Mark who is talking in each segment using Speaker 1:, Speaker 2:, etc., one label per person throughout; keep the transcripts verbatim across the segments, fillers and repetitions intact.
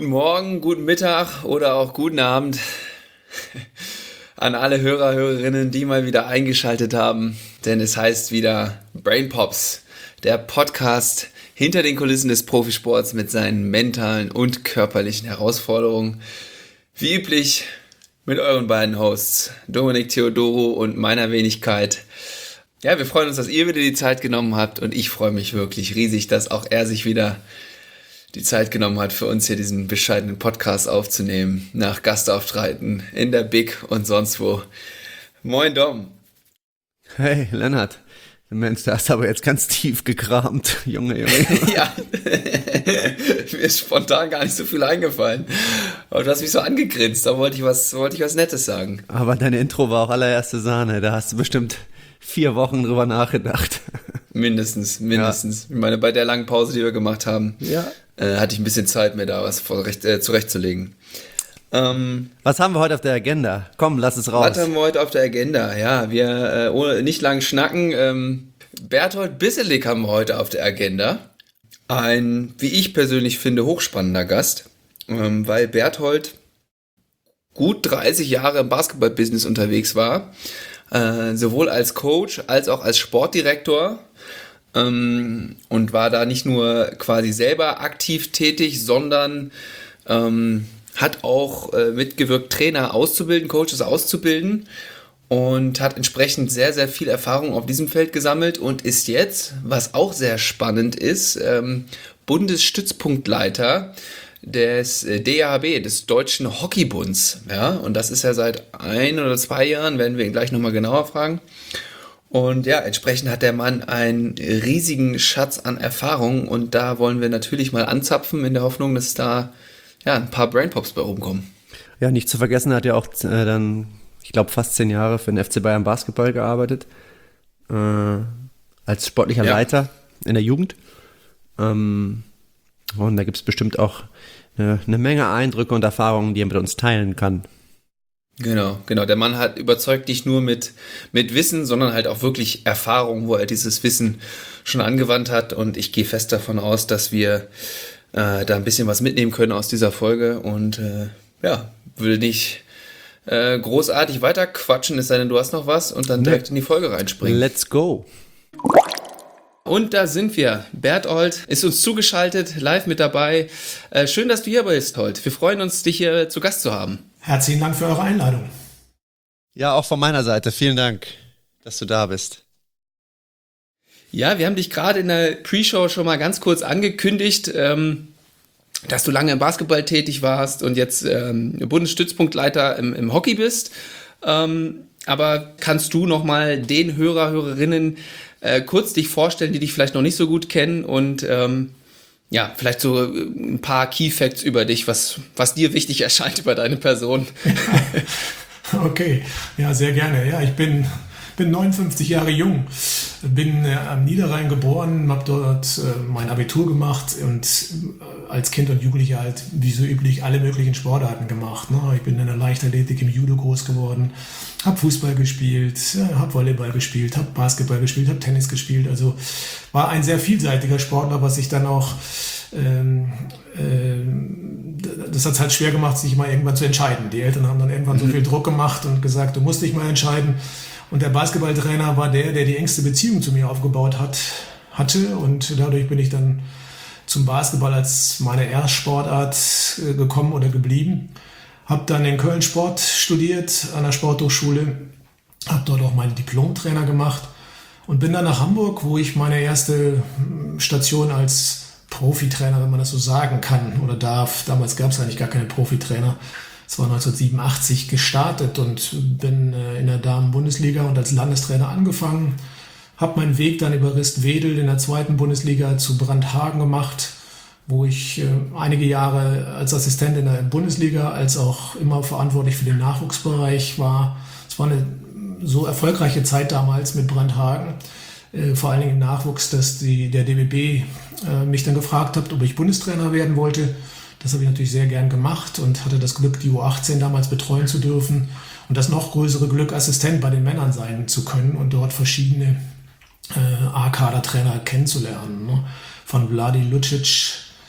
Speaker 1: Morgen, guten Mittag oder auch guten Abend an alle Hörer, Hörerinnen, die mal wieder eingeschaltet haben. Denn es heißt wieder Brain Pops, der Podcast hinter den Kulissen des Profisports mit seinen mentalen und körperlichen Herausforderungen. Wie üblich mit euren beiden Hosts, Dominik Theodoro und meiner Wenigkeit. Ja, wir freuen uns, dass ihr wieder die Zeit genommen habt und ich freue mich wirklich riesig, dass auch er sich wieder die Zeit genommen hat, für uns hier diesen bescheidenen Podcast aufzunehmen, nach Gastauftritten in der Big und sonst wo. Moin Dom.
Speaker 2: Hey Lennart, Mensch, da hast du aber jetzt ganz tief gekramt, Junge, Junge.
Speaker 1: Ja, mir ist spontan gar nicht so viel eingefallen. Aber du hast mich so angegrinst, da wollte ich was, wollte ich was Nettes sagen.
Speaker 2: Aber deine Intro war auch allererste Sahne, da hast du bestimmt vier Wochen drüber nachgedacht.
Speaker 1: Mindestens, mindestens. Ja. Ich meine, bei der langen Pause, die wir gemacht haben,
Speaker 2: ja.
Speaker 1: äh, hatte ich ein bisschen Zeit, mir da was vorrecht, äh, zurechtzulegen. Ähm,
Speaker 2: was haben wir heute auf der Agenda? Komm, lass es raus.
Speaker 1: Was haben wir heute auf der Agenda? Ja, wir, äh, ohne nicht lang schnacken, ähm, Berthold Bisselig haben wir heute auf der Agenda. Ein, wie ich persönlich finde, hochspannender Gast, ähm, weil Berthold gut dreißig Jahre im Basketballbusiness unterwegs war, äh, sowohl als Coach als auch als Sportdirektor. Ähm, und war da nicht nur quasi selber aktiv tätig, sondern ähm, hat auch äh, mitgewirkt, Trainer auszubilden, Coaches auszubilden und hat entsprechend sehr, sehr viel Erfahrung auf diesem Feld gesammelt und ist jetzt, was auch sehr spannend ist, ähm, Bundesstützpunktleiter des äh, D H B, des Deutschen Hockeybunds. Ja, und das ist ja seit ein oder zwei Jahren, werden wir ihn gleich nochmal genauer fragen. Und ja, entsprechend hat der Mann einen riesigen Schatz an Erfahrung und da wollen wir natürlich mal anzapfen in der Hoffnung, dass da ja ein paar Brainpops bei rumkommen.
Speaker 2: Ja, nicht zu vergessen, hat er auch äh, dann, ich glaube, fast zehn Jahre für den F C Bayern Basketball gearbeitet, äh, als sportlicher ja. Leiter in der Jugend. Ähm, und da gibt es bestimmt auch eine, eine Menge Eindrücke und Erfahrungen, die er mit uns teilen kann.
Speaker 1: Genau, genau. Der Mann hat überzeugt nicht nur mit, mit Wissen, sondern halt auch wirklich Erfahrung, wo er dieses Wissen schon angewandt hat. Und ich gehe fest davon aus, dass wir äh, da ein bisschen was mitnehmen können aus dieser Folge. Und äh, ja, will nicht äh, großartig weiter quatschen, es sei denn, du hast noch was und dann direkt in die Folge reinspringen.
Speaker 2: Let's go.
Speaker 1: Und da sind wir. Berthold ist uns zugeschaltet, live mit dabei. Äh, schön, dass du hier bist, Holt. Wir freuen uns, dich hier zu Gast zu haben.
Speaker 3: Herzlichen Dank für eure Einladung.
Speaker 2: Ja, auch von meiner Seite. Vielen Dank, dass du da bist.
Speaker 1: Ja, wir haben dich gerade in der Pre-Show schon mal ganz kurz angekündigt, ähm, dass du lange im Basketball tätig warst und jetzt ähm, Bundesstützpunktleiter im, im Hockey bist. Ähm, aber kannst du noch mal den Hörer, Hörerinnen äh, kurz dich vorstellen, die dich vielleicht noch nicht so gut kennen und ähm, ja, vielleicht so ein paar Key Facts über dich, was, was dir wichtig erscheint über deine Person.
Speaker 3: Okay, ja, sehr gerne. Ja, ich bin, bin neunundfünfzig Jahre jung, bin äh, am Niederrhein geboren, habe dort äh, mein Abitur gemacht und äh, als Kind und Jugendlicher halt, wie so üblich, alle möglichen Sportarten gemacht. Ne? Ich bin in der Leichtathletik im Judo groß geworden, habe Fußball gespielt, äh, habe Volleyball gespielt, habe Basketball gespielt, habe Tennis gespielt. Also war ein sehr vielseitiger Sportler, was ich dann auch Ähm, ähm, das hat es halt schwer gemacht, sich mal irgendwann zu entscheiden. Die Eltern haben dann irgendwann mhm. so viel Druck gemacht und gesagt, du musst dich mal entscheiden. Und der Basketballtrainer war der, der die engste Beziehung zu mir aufgebaut hat, hatte. Und dadurch bin ich dann zum Basketball als meine Erstsportart äh, gekommen oder geblieben. Habe dann in Köln Sport studiert an der Sporthochschule, habe dort auch meinen Diplomtrainer gemacht und bin dann nach Hamburg, wo ich meine erste Station als Profitrainer, wenn man das so sagen kann oder darf. Damals gab es eigentlich gar keine Profitrainer. Es war neunzehnhundertsiebenundachtzig gestartet und bin äh, in der Damen-Bundesliga und als Landestrainer angefangen. Habe meinen Weg dann über Ristwedel in der zweiten Bundesliga zu Brandhagen gemacht, wo ich äh, einige Jahre als Assistent in der Bundesliga als auch immer verantwortlich für den Nachwuchsbereich war. Es war eine so erfolgreiche Zeit damals mit Brandhagen. Äh, vor allen Dingen im Nachwuchs, dass die, der D B B äh, mich dann gefragt hat, ob ich Bundestrainer werden wollte. Das habe ich natürlich sehr gern gemacht und hatte das Glück, die U achtzehn damals betreuen zu dürfen und das noch größere Glück, Assistent bei den Männern sein zu können und dort verschiedene äh, A-Kader-Trainer kennenzulernen. Ne? Von Vladi Lucic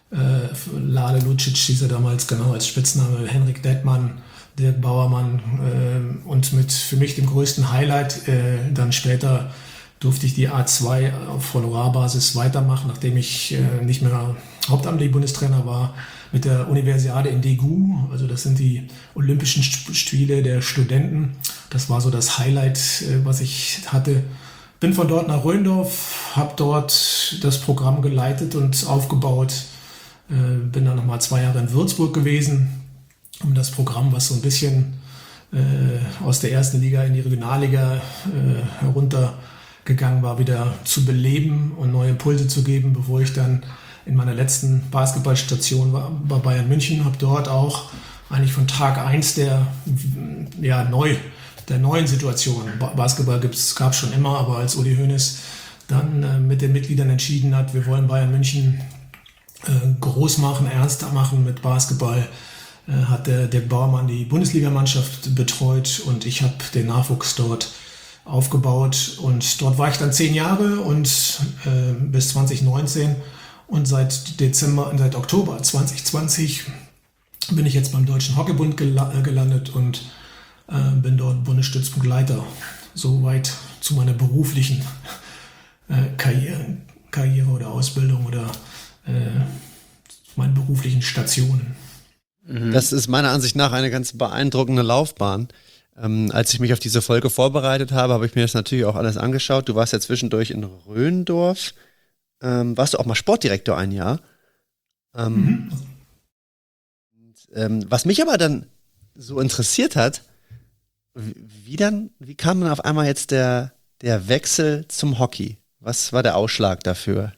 Speaker 3: äh, Lale Lucic hieß er damals, genau, als Spitzname, Henrik Dettmann, Dirk Bauermann äh, und mit für mich dem größten Highlight, äh, dann später durfte ich die A zwei auf Honorarbasis weitermachen, nachdem ich äh, nicht mehr hauptamtlich Bundestrainer war, mit der Universiade in Daegu, also das sind die Olympischen Spiele der Studenten. Das war so das Highlight, äh, was ich hatte. Bin von dort nach Röndorf, habe dort das Programm geleitet und aufgebaut. Äh, bin dann nochmal zwei Jahre in Würzburg gewesen, um das Programm, was so ein bisschen äh, aus der ersten Liga in die Regionalliga äh, heruntergegangen war, wieder zu beleben und neue Impulse zu geben, bevor ich dann in meiner letzten Basketballstation war, bei Bayern München, habe dort auch eigentlich von Tag eins der, ja, neu, der neuen Situation, Basketball gab es schon immer, aber als Uli Hoeneß dann äh, mit den Mitgliedern entschieden hat, wir wollen Bayern München äh, groß machen, ernster machen mit Basketball, äh, hat der Dirk Bauermann die Bundesligamannschaft betreut und ich habe den Nachwuchs dort aufgebaut und dort war ich dann zehn Jahre und äh, bis zwanzig neunzehn und seit Dezember, seit Oktober zwanzig zwanzig bin ich jetzt beim Deutschen Hockeybund gel- gelandet und äh, bin dort Bundesstützpunktleiter. Soweit zu meiner beruflichen äh, Karriere, Karriere oder Ausbildung oder äh, meinen beruflichen Stationen.
Speaker 2: Das ist meiner Ansicht nach eine ganz beeindruckende Laufbahn. Ähm, als ich mich auf diese Folge vorbereitet habe, habe ich mir das natürlich auch alles angeschaut. Du warst ja zwischendurch in Röndorf. Ähm, warst du auch mal Sportdirektor ein Jahr. Ähm, mhm. und, ähm, was mich aber dann so interessiert hat, wie, wie dann, wie kam dann auf einmal jetzt der, der Wechsel zum Hockey? Was war der Ausschlag dafür?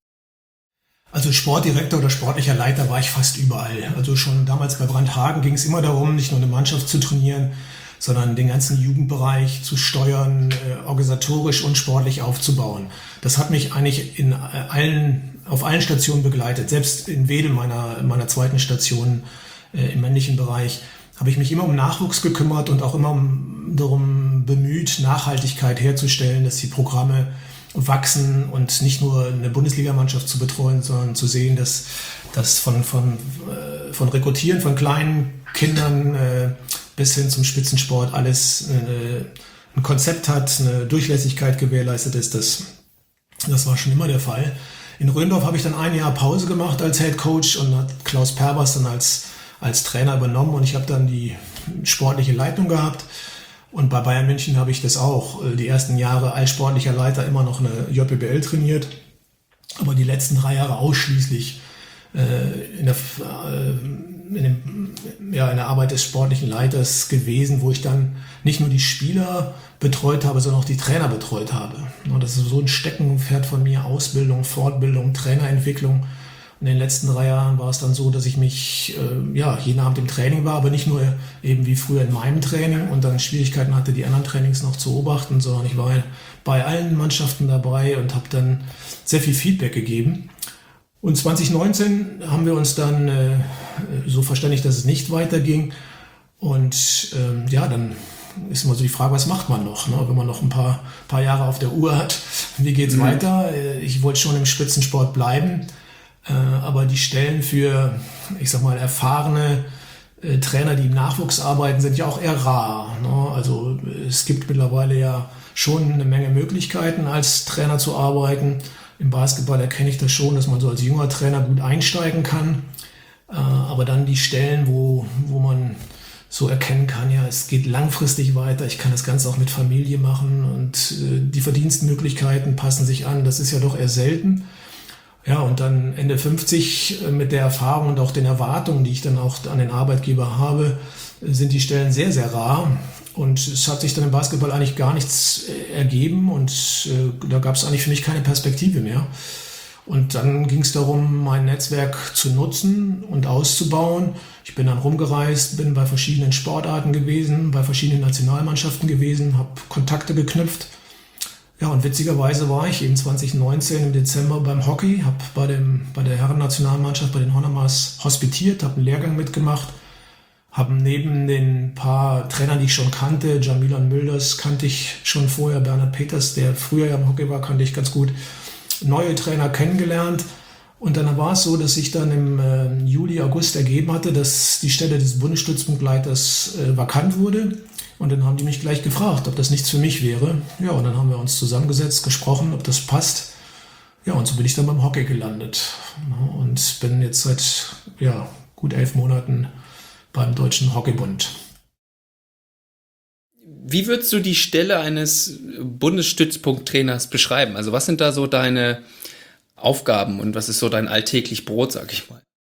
Speaker 3: Also Sportdirektor oder sportlicher Leiter war ich fast überall. Also schon damals bei Brandhagen ging es immer darum, nicht nur eine Mannschaft zu trainieren, sondern den ganzen Jugendbereich zu steuern, äh, organisatorisch und sportlich aufzubauen. Das hat mich eigentlich in allen, auf allen Stationen begleitet. Selbst in Wedel, meiner, meiner zweiten Station äh, im männlichen Bereich, habe ich mich immer um Nachwuchs gekümmert und auch immer um, darum bemüht, Nachhaltigkeit herzustellen, dass die Programme wachsen und nicht nur eine Bundesligamannschaft zu betreuen, sondern zu sehen, dass das von, von, äh, von Rekrutieren von kleinen Kindern äh, bis hin zum Spitzensport alles äh, ein Konzept hat, eine Durchlässigkeit gewährleistet ist. Das, das war schon immer der Fall. In Röndorf habe ich dann ein Jahr Pause gemacht als Head Coach und hat Klaus Perbers dann als, als Trainer übernommen und ich habe dann die sportliche Leitung gehabt. Und bei Bayern München habe ich das auch die ersten Jahre als sportlicher Leiter immer noch eine J B B L trainiert, aber die letzten drei Jahre ausschließlich äh, in, der, äh, in, dem, ja, in der Arbeit des sportlichen Leiters gewesen, wo ich dann nicht nur die Spieler betreut habe, sondern auch die Trainer betreut habe. Das ist so ein Steckenpferd von mir, Ausbildung, Fortbildung, Trainerentwicklung. In den letzten drei Jahren war es dann so, dass ich mich äh, ja, jeden Abend im Training war, aber nicht nur eben wie früher in meinem Training und dann Schwierigkeiten hatte, die anderen Trainings noch zu beobachten, sondern ich war bei allen Mannschaften dabei und habe dann sehr viel Feedback gegeben. Und zwanzig neunzehn haben wir uns dann äh, so verständigt, dass es nicht weiterging. Und ähm, ja, dann ist immer so die Frage, was macht man noch, ne? Wenn man noch ein paar, paar Jahre auf der Uhr hat. Wie geht's mhm. weiter? Ich wollte schon im Spitzensport bleiben. Äh, aber die Stellen für, ich sag mal, erfahrene äh, Trainer, die im Nachwuchs arbeiten, sind ja auch eher rar. Ne? Also es gibt mittlerweile ja schon eine Menge Möglichkeiten, als Trainer zu arbeiten. Im Basketball erkenne ich das schon, dass man so als junger Trainer gut einsteigen kann. Äh, aber dann die Stellen, wo, wo man so erkennen kann, ja, es geht langfristig weiter, ich kann das Ganze auch mit Familie machen und äh, die Verdienstmöglichkeiten passen sich an. Das ist ja doch eher selten. Ja, und dann Ende fünfzig mit der Erfahrung und auch den Erwartungen, die ich dann auch an den Arbeitgeber habe, sind die Stellen sehr, sehr rar. Und es hat sich dann im Basketball eigentlich gar nichts ergeben und äh, da gab es eigentlich für mich keine Perspektive mehr. Und dann ging es darum, mein Netzwerk zu nutzen und auszubauen. Ich bin dann rumgereist, bin bei verschiedenen Sportarten gewesen, bei verschiedenen Nationalmannschaften gewesen, habe Kontakte geknüpft. Ja, und witzigerweise war ich eben zwanzig neunzehn im Dezember beim Hockey, habe bei, dem, bei der Herren-Nationalmannschaft, bei den Honormars hospitiert, habe einen Lehrgang mitgemacht, habe neben den paar Trainern, die ich schon kannte, Jamilan Mülders kannte ich schon vorher, Bernhard Peters, der früher ja im Hockey war, kannte ich ganz gut, neue Trainer kennengelernt Und dann war es so, dass sich dann im äh, Juli, August ergeben hatte, dass die Stelle des Bundesstützpunktleiters äh, vakant wurde. Und dann haben die mich gleich gefragt, ob das nichts für mich wäre. Ja, und dann haben wir uns zusammengesetzt, gesprochen, ob das passt. Ja, und so bin ich dann beim Hockey gelandet. Und bin jetzt seit ja, gut elf Monaten beim Deutschen Hockeybund.
Speaker 1: Wie würdest du die Stelle eines Bundesstützpunkttrainers beschreiben? Also was sind da so deine Aufgaben und was ist so dein alltäglich Brot, sag ich mal?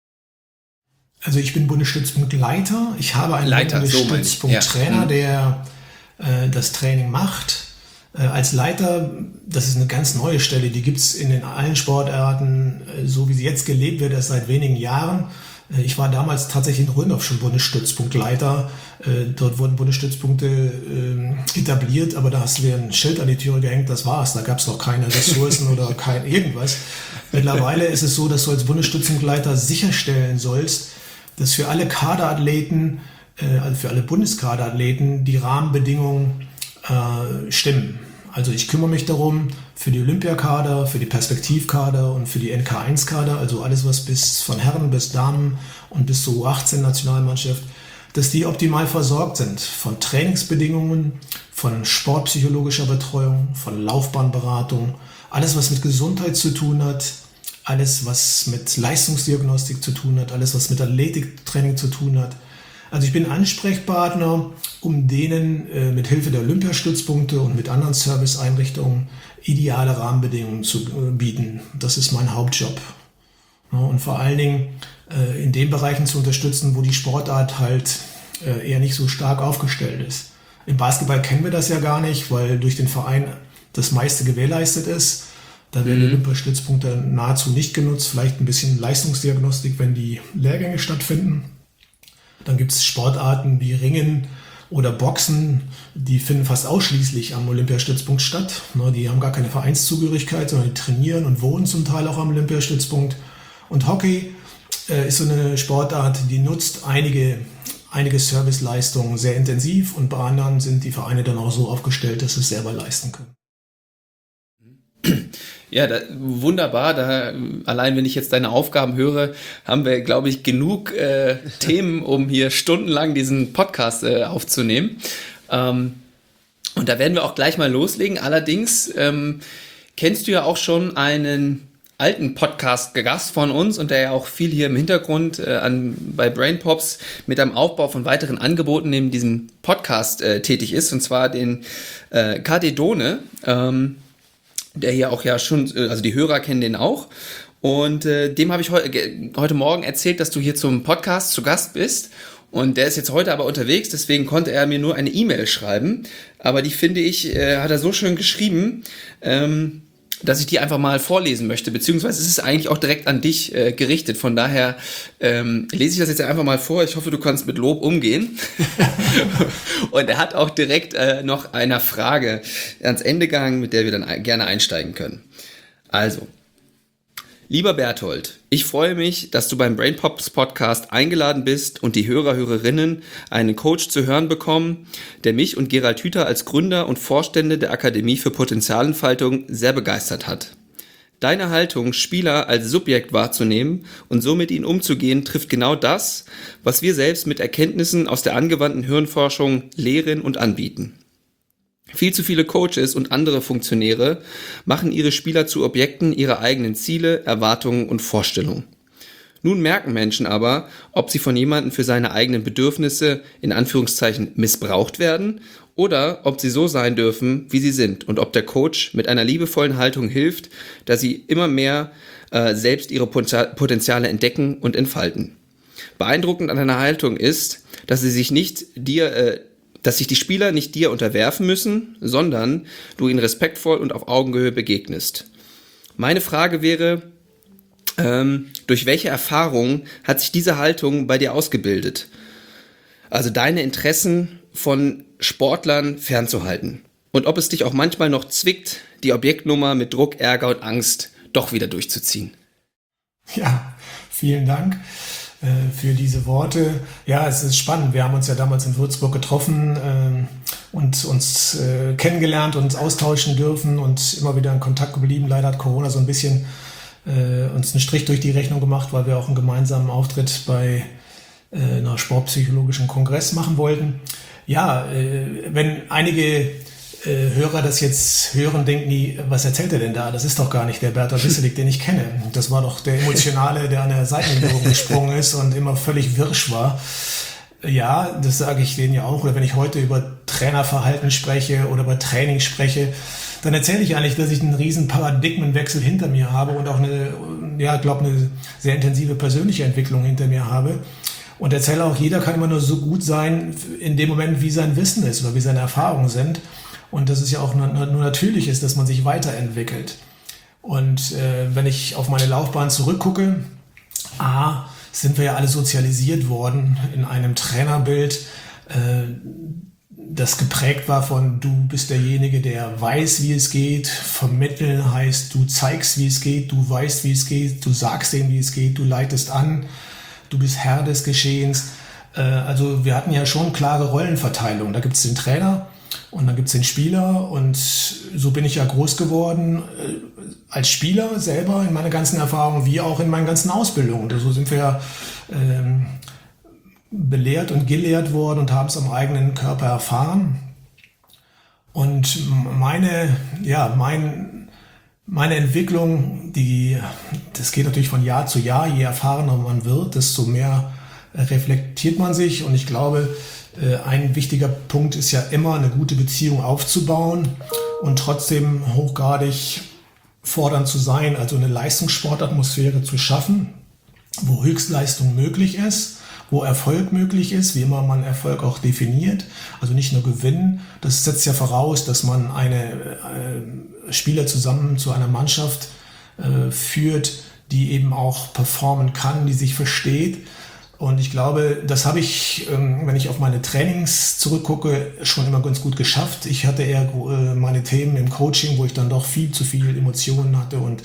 Speaker 3: Also ich bin Bundesstützpunktleiter. Ich habe einen
Speaker 1: Leiter,
Speaker 3: Bundesstützpunkttrainer,
Speaker 1: so
Speaker 3: der äh, das Training macht. Äh, als Leiter, das ist eine ganz neue Stelle, die gibt es in den allen Sportarten, äh, so wie sie jetzt gelebt wird, erst seit wenigen Jahren. Äh, ich war damals tatsächlich in Röndorf schon Bundesstützpunktleiter. Äh, dort wurden Bundesstützpunkte äh, etabliert, aber da hast du dir ein Schild an die Türe gehängt, das war's. Da gab es noch keine Ressourcen oder kein irgendwas. Mittlerweile ist es so, dass du als Bundesstützpunktleiter sicherstellen sollst, dass für alle Kaderathleten, äh, also für alle Bundeskaderathleten, die Rahmenbedingungen äh, stimmen. Also ich kümmere mich darum, für die Olympiakader, für die Perspektivkader und für die N K eins Kader, also alles, was bis von Herren bis Damen und bis zur U achtzehn Nationalmannschaft, dass die optimal versorgt sind von Trainingsbedingungen, von sportpsychologischer Betreuung, von Laufbahnberatung, alles, was mit Gesundheit zu tun hat, alles, was mit Leistungsdiagnostik zu tun hat, alles, was mit Athletiktraining zu tun hat. Also ich bin Ansprechpartner, um denen äh, mit Hilfe der Olympiastützpunkte und mit anderen Serviceeinrichtungen ideale Rahmenbedingungen zu äh, bieten. Das ist mein Hauptjob. Ja, und vor allen Dingen äh, in den Bereichen zu unterstützen, wo die Sportart halt äh, eher nicht so stark aufgestellt ist. Im Basketball kennen wir das ja gar nicht, weil durch den Verein das meiste gewährleistet ist. Da werden die Olympiastützpunkte nahezu nicht genutzt, vielleicht ein bisschen Leistungsdiagnostik, wenn die Lehrgänge stattfinden. Dann gibt es Sportarten wie Ringen oder Boxen, die finden fast ausschließlich am Olympiastützpunkt statt. Die haben gar keine Vereinszugehörigkeit, sondern die trainieren und wohnen zum Teil auch am Olympiastützpunkt. Und Hockey äh, ist so eine Sportart, die nutzt einige, einige Serviceleistungen sehr intensiv und bei anderen sind die Vereine dann auch so aufgestellt, dass sie es selber leisten können.
Speaker 1: Ja, da, wunderbar. Da, allein wenn ich jetzt deine Aufgaben höre, haben wir, glaube ich, genug äh, Themen, um hier stundenlang diesen Podcast äh, aufzunehmen. Ähm, und da werden wir auch gleich mal loslegen. Allerdings ähm, kennst du ja auch schon einen alten Podcast-Gast von uns und der ja auch viel hier im Hintergrund äh, an, bei Brainpops mit einem Aufbau von weiteren Angeboten neben diesem Podcast äh, tätig ist, und zwar den äh, K D Dohne. Ähm, der hier auch ja schon, also die Hörer kennen den auch. Und äh, dem habe ich heu, ge, heute Morgen erzählt, dass du hier zum Podcast zu Gast bist. Und der ist jetzt heute aber unterwegs, deswegen konnte er mir nur eine E-Mail schreiben. Aber die, finde ich, äh, hat er so schön geschrieben, ähm, dass ich die einfach mal vorlesen möchte. Beziehungsweise es ist eigentlich auch direkt an dich äh, gerichtet. Von daher ähm, lese ich das jetzt einfach mal vor. Ich hoffe, du kannst mit Lob umgehen. Und er hat auch direkt äh, noch eine Frage ans Ende gehangen, mit der wir dann gerne einsteigen können. Also, lieber Berthold, ich freue mich, dass du beim Brainpops Podcast eingeladen bist und die Hörer, Hörerinnen einen Coach zu hören bekommen, der mich und Gerald Hüther als Gründer und Vorstände der Akademie für Potenzialentfaltung sehr begeistert hat. Deine Haltung, Spieler als Subjekt wahrzunehmen und so mit ihnen umzugehen, trifft genau das, was wir selbst mit Erkenntnissen aus der angewandten Hirnforschung lehren und anbieten. Viel zu viele Coaches und andere Funktionäre machen ihre Spieler zu Objekten ihrer eigenen Ziele, Erwartungen und Vorstellungen. Nun merken Menschen aber, ob sie von jemandem für seine eigenen Bedürfnisse in Anführungszeichen missbraucht werden oder ob sie so sein dürfen, wie sie sind und ob der Coach mit einer liebevollen Haltung hilft, dass sie immer mehr äh, selbst ihre Potenziale entdecken und entfalten. Beeindruckend an deiner Haltung ist, dass sie sich nicht dir äh, dass sich die Spieler nicht dir unterwerfen müssen, sondern du ihnen respektvoll und auf Augenhöhe begegnest. Meine Frage wäre, ähm, durch welche Erfahrung hat sich diese Haltung bei dir ausgebildet? Also deine Interessen von Sportlern fernzuhalten. Und ob es dich auch manchmal noch zwickt, die Objektnummer mit Druck, Ärger und Angst doch wieder durchzuziehen.
Speaker 3: Ja, vielen Dank für diese Worte. Ja, es ist spannend. Wir haben uns ja damals in Würzburg getroffen äh, und uns äh, kennengelernt und uns austauschen dürfen und immer wieder in Kontakt geblieben. Leider hat Corona so ein bisschen äh, uns einen Strich durch die Rechnung gemacht, weil wir auch einen gemeinsamen Auftritt bei äh, einer sportpsychologischen Kongress machen wollten. Ja, äh, wenn einige äh, Hörer das jetzt hören, denken die, was erzählt er denn da? Das ist doch gar nicht der Bertolt Wisselik, den ich kenne. Das war doch der Emotionale, der an der Seitenlinie gesprungen ist und immer völlig wirsch war. Ja, das sage ich denen ja auch. Oder wenn ich heute über Trainerverhalten spreche oder über Training spreche, dann erzähle ich eigentlich, dass ich einen riesen Paradigmenwechsel hinter mir habe und auch eine, ja, glaube eine sehr intensive persönliche Entwicklung hinter mir habe. Und erzähle auch, jeder kann immer nur so gut sein in dem Moment, wie sein Wissen ist oder wie seine Erfahrungen sind. Und dass es ja auch nur, nur natürlich ist, dass man sich weiterentwickelt. Und äh, wenn ich auf meine Laufbahn zurückgucke, A, sind wir ja alle sozialisiert worden in einem Trainerbild, äh, das geprägt war von, du bist derjenige, der weiß, wie es geht. Vermitteln heißt, du zeigst, wie es geht, du weißt, wie es geht, du sagst denen, wie es geht, du leitest an, du bist Herr des Geschehens. Äh, also wir hatten ja schon klare Rollenverteilung. Da gibt es den Trainer und dann gibt es den Spieler und so bin ich ja groß geworden äh, als Spieler selber in meiner ganzen Erfahrung, wie auch in meinen ganzen Ausbildungen. Und so sind wir ja äh, belehrt und gelehrt worden und haben es am eigenen Körper erfahren. Und meine, ja, mein, meine Entwicklung, die, das geht natürlich von Jahr zu Jahr, je erfahrener man wird, desto mehr reflektiert man sich. Und ich glaube, ein wichtiger Punkt ist ja immer, eine gute Beziehung aufzubauen und trotzdem hochgradig fordernd zu sein, also eine Leistungssportatmosphäre zu schaffen, wo Höchstleistung möglich ist, wo Erfolg möglich ist, wie immer man Erfolg auch definiert, also nicht nur Gewinn. Das setzt ja voraus, dass man eine äh, Spieler zusammen zu einer Mannschaft äh, führt, die eben auch performen kann, die sich versteht. Und ich glaube, das habe ich, ähm, wenn ich auf meine Trainings zurückgucke, schon immer ganz gut geschafft. Ich hatte eher äh, meine Themen im Coaching, wo ich dann doch viel zu viel Emotionen hatte und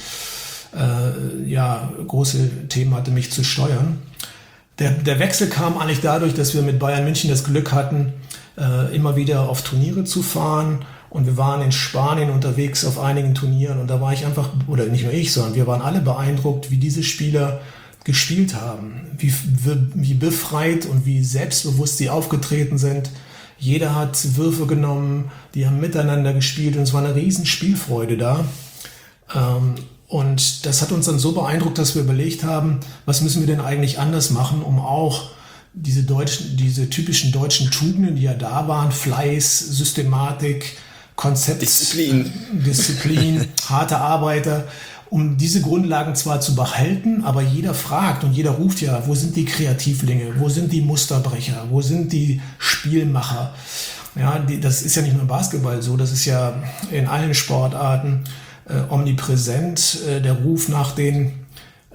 Speaker 3: äh, ja, große Themen hatte, mich zu steuern. Der, der Wechsel kam eigentlich dadurch, dass wir mit Bayern München das Glück hatten, äh, immer wieder auf Turniere zu fahren. Und wir waren in Spanien unterwegs auf einigen Turnieren. Und da war ich einfach, oder nicht nur ich, sondern wir waren alle beeindruckt, wie diese Spieler gespielt haben. Wie, wie befreit und wie selbstbewusst sie aufgetreten sind. Jeder hat Würfe genommen, die haben miteinander gespielt und es war eine riesen Spielfreude da. Ähm, Und das hat uns dann so beeindruckt, dass wir überlegt haben, was müssen wir denn eigentlich anders machen, um auch diese deutschen, diese typischen deutschen Tugenden, die ja da waren, Fleiß, Systematik, Konzept,
Speaker 1: Disziplin,
Speaker 3: Disziplin, harte Arbeiter, um diese Grundlagen zwar zu behalten, aber jeder fragt und jeder ruft ja, wo sind die Kreativlinge, wo sind die Musterbrecher, wo sind die Spielmacher? Ja, die, das ist ja nicht nur im Basketball so, das ist ja in allen Sportarten Äh, omnipräsent, äh, der Ruf nach den äh,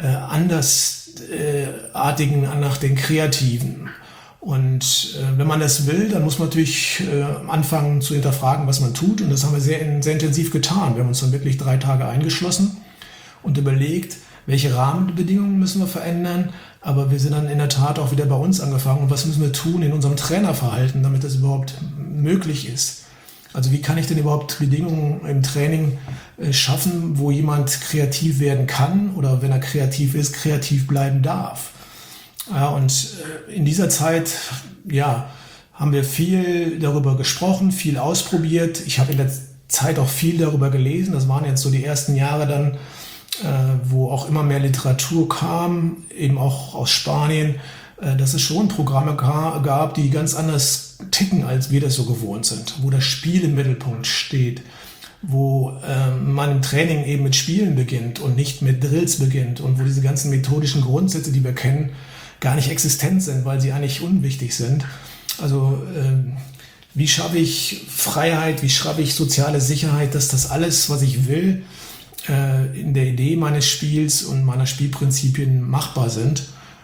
Speaker 3: Andersartigen, äh, nach den Kreativen. Und äh, wenn man das will, dann muss man natürlich äh, anfangen zu hinterfragen, was man tut. Und das haben wir sehr, sehr intensiv getan. Wir haben uns dann wirklich drei Tage eingeschlossen und überlegt, welche Rahmenbedingungen müssen wir verändern. Aber wir sind dann in der Tat auch wieder bei uns angefangen. Und was müssen wir tun in unserem Trainerverhalten, damit das überhaupt möglich ist? Also wie kann ich denn überhaupt Bedingungen im Training äh, schaffen, wo jemand kreativ werden kann oder wenn er kreativ ist, kreativ bleiben darf? Ja, und äh, in dieser Zeit, ja, haben wir viel darüber gesprochen, viel ausprobiert. Ich habe in der Zeit auch viel darüber gelesen. Das waren jetzt so die ersten Jahre dann, äh, wo auch immer mehr Literatur kam, eben auch aus Spanien, äh, dass es schon Programme ga- gab, die ganz anders ticken, als wir das so gewohnt sind, wo das Spiel im Mittelpunkt steht, wo äh, man im Training eben mit Spielen beginnt und nicht mit Drills beginnt und wo diese ganzen methodischen Grundsätze, die wir kennen, gar nicht existent sind, weil sie eigentlich unwichtig sind. Also äh, wie schaffe ich Freiheit, wie schaffe ich soziale Sicherheit, dass das alles, was ich will, äh, in der Idee meines Spiels und meiner Spielprinzipien machbar sind.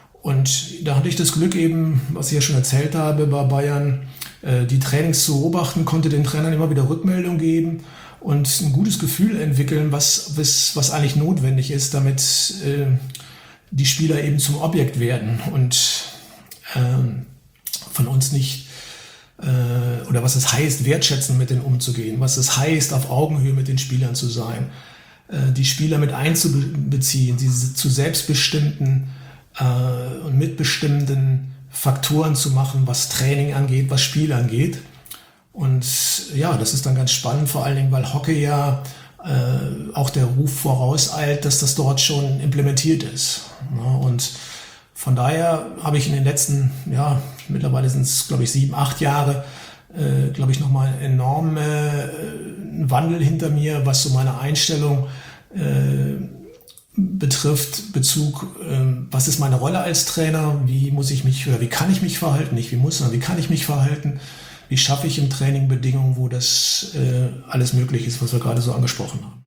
Speaker 3: Und da hatte ich das Glück eben, was ich ja schon erzählt habe, bei Bayern, äh, die Trainings zu beobachten, konnte den Trainern immer wieder Rückmeldung geben und ein gutes Gefühl entwickeln, was, was, was eigentlich notwendig ist, damit äh, die Spieler eben zum Objekt werden und äh, von uns nicht, äh, oder was es heißt, wertschätzend mit denen umzugehen, was es heißt, auf Augenhöhe mit den Spielern zu sein. die Spieler mit einzubeziehen, diese zu selbstbestimmten äh, und mitbestimmenden Faktoren zu machen, was Training angeht, was Spiel angeht. Und ja, das ist dann ganz spannend, vor allen Dingen, weil Hockey ja äh, auch der Ruf vorauseilt, dass das dort schon implementiert ist. Ja, und von daher habe ich in den letzten, ja, mittlerweile sind es, glaube ich, sieben, acht Jahre, äh, glaube ich, nochmal einen enormen äh, Wandel hinter mir, was so meine Einstellung äh, betrifft, Bezug, äh, was ist meine Rolle als Trainer, wie muss ich mich, oder wie kann ich mich verhalten, nicht wie muss, sondern wie kann ich mich verhalten, wie schaffe ich im Training Bedingungen, wo das äh, alles möglich ist, was wir gerade so angesprochen haben.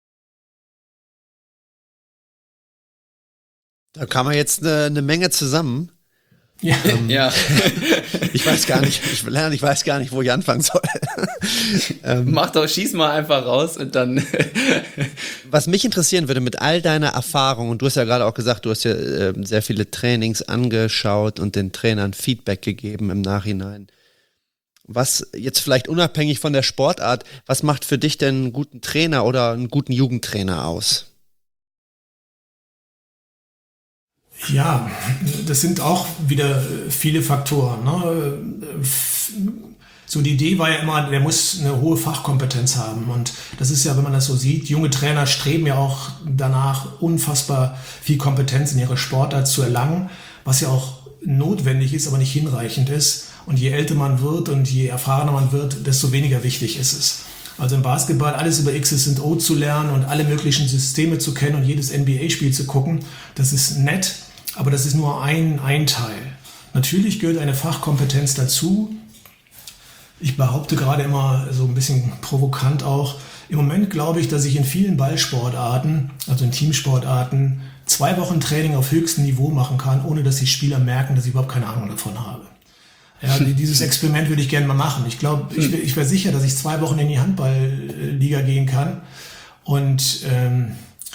Speaker 2: Da kam ja jetzt eine, eine Menge zusammen.
Speaker 3: Ja.
Speaker 2: Ähm,
Speaker 1: Ja.
Speaker 2: Ich weiß gar nicht, ich, lerne, ich weiß gar nicht, wo ich anfangen soll. ähm,
Speaker 1: Mach doch, schieß mal einfach raus und dann.
Speaker 2: Was mich interessieren würde mit all deiner Erfahrung, und du hast ja gerade auch gesagt, du hast ja äh, sehr viele Trainings angeschaut und den Trainern Feedback gegeben im Nachhinein. Was jetzt vielleicht unabhängig von der Sportart, was macht für dich denn einen guten Trainer oder einen guten Jugendtrainer aus?
Speaker 3: Ja, das sind auch wieder viele Faktoren. Ne? So die Idee war ja immer, der muss eine hohe Fachkompetenz haben. Und das ist ja, wenn man das so sieht, junge Trainer streben ja auch danach, unfassbar viel Kompetenz in ihrer Sportart zu erlangen, was ja auch notwendig ist, aber nicht hinreichend ist. Und je älter man wird und je erfahrener man wird, desto weniger wichtig ist es. Also im Basketball alles über X's und O zu lernen und alle möglichen Systeme zu kennen und jedes N B A-Spiel zu gucken, das ist nett. Aber das ist nur ein, ein Teil. Natürlich gehört eine Fachkompetenz dazu. Ich behaupte gerade immer so ein bisschen provokant auch, im Moment glaube ich, dass ich in vielen Ballsportarten, also in Teamsportarten, zwei Wochen Training auf höchstem Niveau machen kann, ohne dass die Spieler merken, dass ich überhaupt keine Ahnung davon habe. Ja, dieses Experiment würde ich gerne mal machen. Ich glaube, ich, ich wäre sicher, dass ich zwei Wochen in die Handballliga gehen kann und ähm,